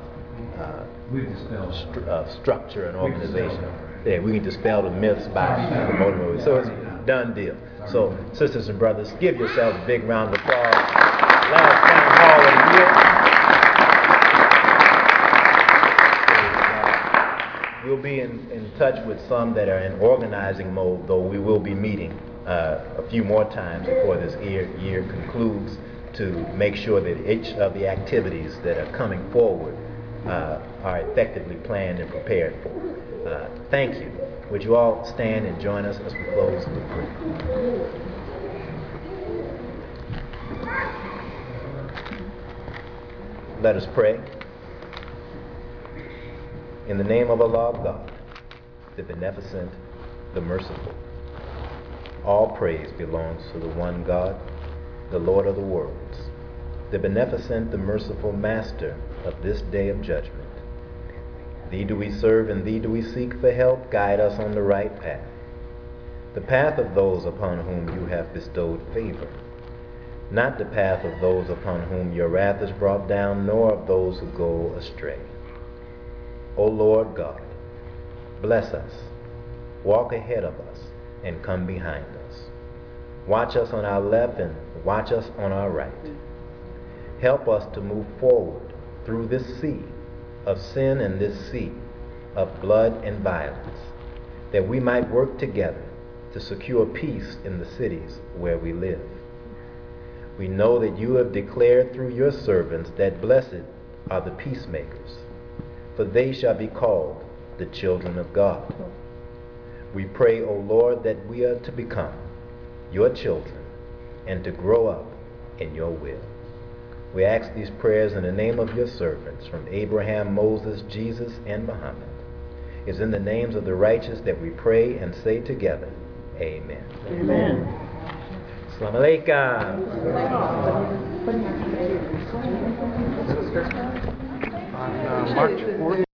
structure and organization. Yeah, we can dispel the myths by promoting it. So it's a done deal. So, sisters and brothers, give yourselves a big round of applause. Last town hall of the year. We'll be in touch with some that are in organizing mode, though we will be meeting a few more times before this year concludes to make sure that each of the activities that are coming forward are effectively planned and prepared for. Thank you. Would you all stand and join us as we close with prayer? Let us pray. In the name of Allah God, the beneficent, the merciful, all praise belongs to the one God, the Lord of the worlds, the beneficent, the merciful Master of this day of judgment. Thee do we serve, and Thee do we seek for help. Guide us on the right path, the path of those upon whom You have bestowed favor, not the path of those upon whom Your wrath is brought down, nor of those who go astray. O Lord God, bless us, walk ahead of us, and come behind us. Watch us on our left and watch us on our right. Help us to move forward through this sea of sin and this sea of blood and violence, that we might work together to secure peace in the cities where we live. We know that You have declared through Your servants that blessed are the peacemakers, for they shall be called the children of God. We pray, O Lord, that we are to become Your children and to grow up in Your will. We ask these prayers in the name of Your servants, from Abraham, Moses, Jesus, and Muhammad. It's in the names of the righteous that we pray and say together, Amen. Amen. Assalamu alaikum. On March 4th.